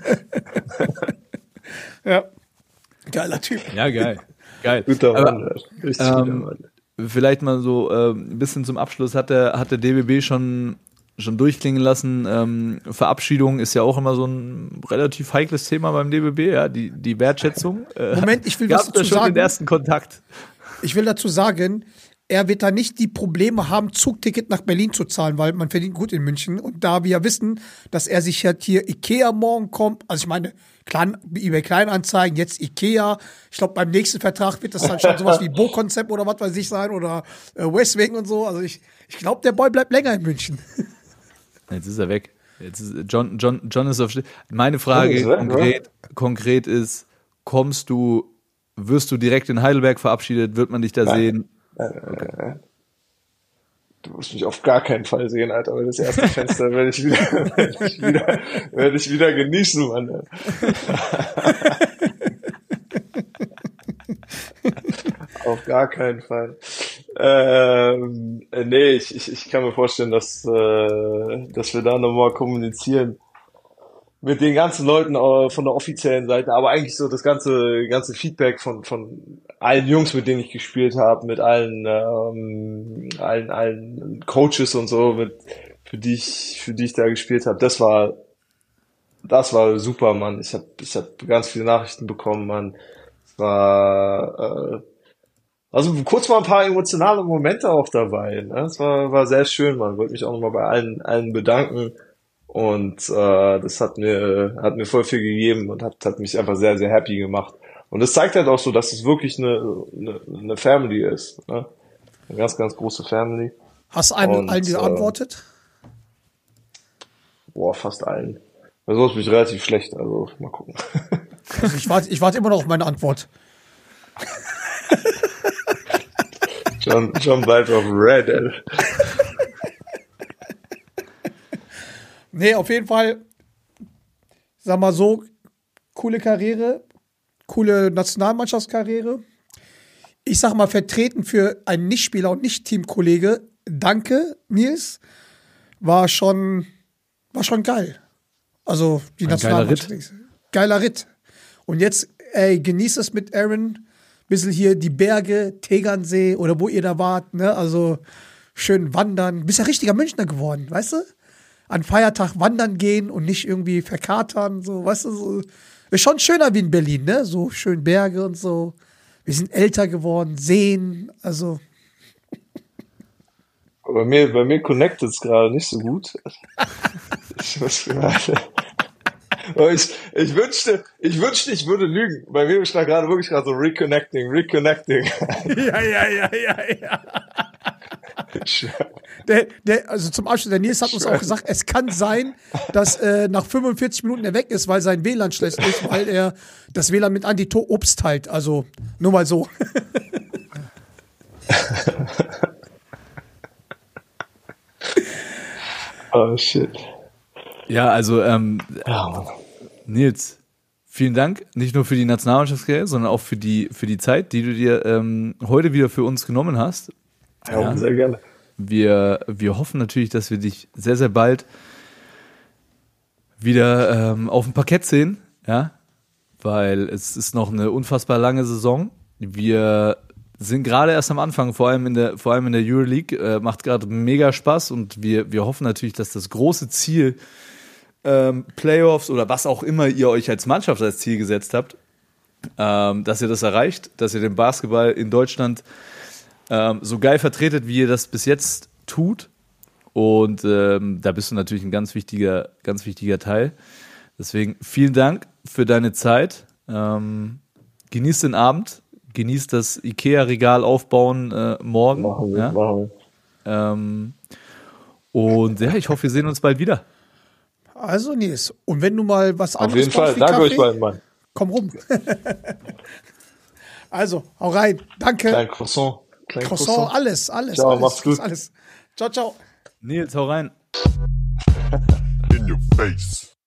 Speaker 1: Ja. Geiler Typ.
Speaker 4: ja, geil.
Speaker 3: Guter
Speaker 4: Aber,
Speaker 3: Mann. Richtig guter Mann.
Speaker 4: vielleicht mal so ein bisschen zum Abschluss, hat der DBB schon durchklingen lassen. Verabschiedung ist ja auch immer so ein relativ heikles Thema beim DBB, ja, die Wertschätzung.
Speaker 1: Moment, ich will was
Speaker 4: Gab da
Speaker 1: dazu
Speaker 4: schon
Speaker 1: sagen.
Speaker 4: den ersten Kontakt?
Speaker 1: Ich will dazu sagen, er wird da nicht die Probleme haben, Zugticket nach Berlin zu zahlen, weil man verdient gut in München. Und da wir ja wissen, dass er sich halt hier Ikea morgen kommt, also ich meine, eBay Kleinanzeigen, jetzt Ikea. Ich glaube, beim nächsten Vertrag wird das dann schon sowas wie Bo-Konzept oder was weiß ich sein oder Westwing und so. Also ich glaube, der Boy bleibt länger in München.
Speaker 4: Jetzt ist er weg. Jetzt ist John ist auf. Meine Frage konkret ist: wirst du direkt in Heidelberg verabschiedet? Wird man dich da sehen?
Speaker 3: Okay. Du wirst mich auf gar keinen Fall sehen, Alter, weil das erste Fenster werde ich wieder genießen, Mann. Auf gar keinen Fall. Nee, ich kann mir vorstellen, dass wir da nochmal kommunizieren mit den ganzen Leuten von der offiziellen Seite, aber eigentlich so das ganze Feedback von allen Jungs, mit denen ich gespielt habe, mit allen Coaches und so, für die ich da gespielt habe, das war super, Mann. Ich hab ganz viele Nachrichten bekommen, Mann. Es war also kurz mal ein paar emotionale Momente auch dabei. Ne? Es war sehr schön, man. Wollte mich auch nochmal bei allen bedanken. Und das hat mir voll viel gegeben und hat mich einfach sehr, sehr happy gemacht. Und das zeigt halt auch so, dass es wirklich eine Family ist. Ne? Eine ganz, ganz große Family.
Speaker 1: Hast du allen geantwortet?
Speaker 3: Fast allen. Bei sowas bin ich relativ schlecht, also mal gucken.
Speaker 1: Also ich warte immer noch auf meine Antwort.
Speaker 3: John bleibt auf Red, ey.
Speaker 1: Nee, auf jeden Fall, sag mal so, coole Karriere, coole Nationalmannschaftskarriere. Ich sag mal, vertreten für einen Nichtspieler und Nicht-Teamkollege, danke, Nils, war schon geil. Also die Nationalmannschaft. Geiler Ritt. Und jetzt, genieß es mit Aaron, bisschen hier die Berge, Tegernsee oder wo ihr da wart, ne? Also schön wandern. Bist ja richtiger Münchner geworden, weißt du? An Feiertag wandern gehen und nicht irgendwie verkatern, so, weißt du, so. Ist schon schöner wie in Berlin, ne? So schön Berge und so. Wir sind älter geworden, Seen, also.
Speaker 3: Bei mir connectet es gerade nicht so gut. Ich muss gerade. Ich wünschte, ich würde lügen. Bei mir ist da gerade wirklich gerade so reconnecting.
Speaker 1: Ja. Also zum Abschluss, der Nils hat uns auch gesagt, es kann sein, dass nach 45 Minuten er weg ist, weil sein WLAN schlecht ist, weil er das WLAN mit Anti-Obst teilt. Also nur mal so.
Speaker 3: Oh, shit.
Speaker 4: Ja, also, Nils, vielen Dank, nicht nur für die Nationalmannschaftskarriere, sondern auch für die Zeit, die du dir heute wieder für uns genommen hast.
Speaker 3: Ja, sehr gerne.
Speaker 4: Wir hoffen natürlich, dass wir dich sehr, sehr bald wieder auf dem Parkett sehen, ja, weil es ist noch eine unfassbar lange Saison. Wir sind gerade erst am Anfang, vor allem in der Euroleague, macht gerade mega Spaß und wir hoffen natürlich, dass das große Ziel Playoffs oder was auch immer ihr euch als Mannschaft als Ziel gesetzt habt, dass ihr das erreicht, dass ihr den Basketball in Deutschland so geil vertretet, wie ihr das bis jetzt tut. Und da bist du natürlich ein ganz wichtiger Teil. Deswegen vielen Dank für deine Zeit. Genießt den Abend. Genießt das Ikea-Regal aufbauen morgen.
Speaker 3: Machen wir.
Speaker 4: Und ja, ich hoffe, wir sehen uns bald wieder.
Speaker 1: Also Nils, und wenn du mal was anderes
Speaker 3: auf jeden Fall, danke euch beiden, Mann.
Speaker 1: Komm rum. Also, hau rein. Danke.
Speaker 3: Klein Croissant.
Speaker 1: Alles.
Speaker 3: Ciao, mach's gut.
Speaker 1: Alles. Ciao.
Speaker 4: Nils, hau rein.
Speaker 2: In your face.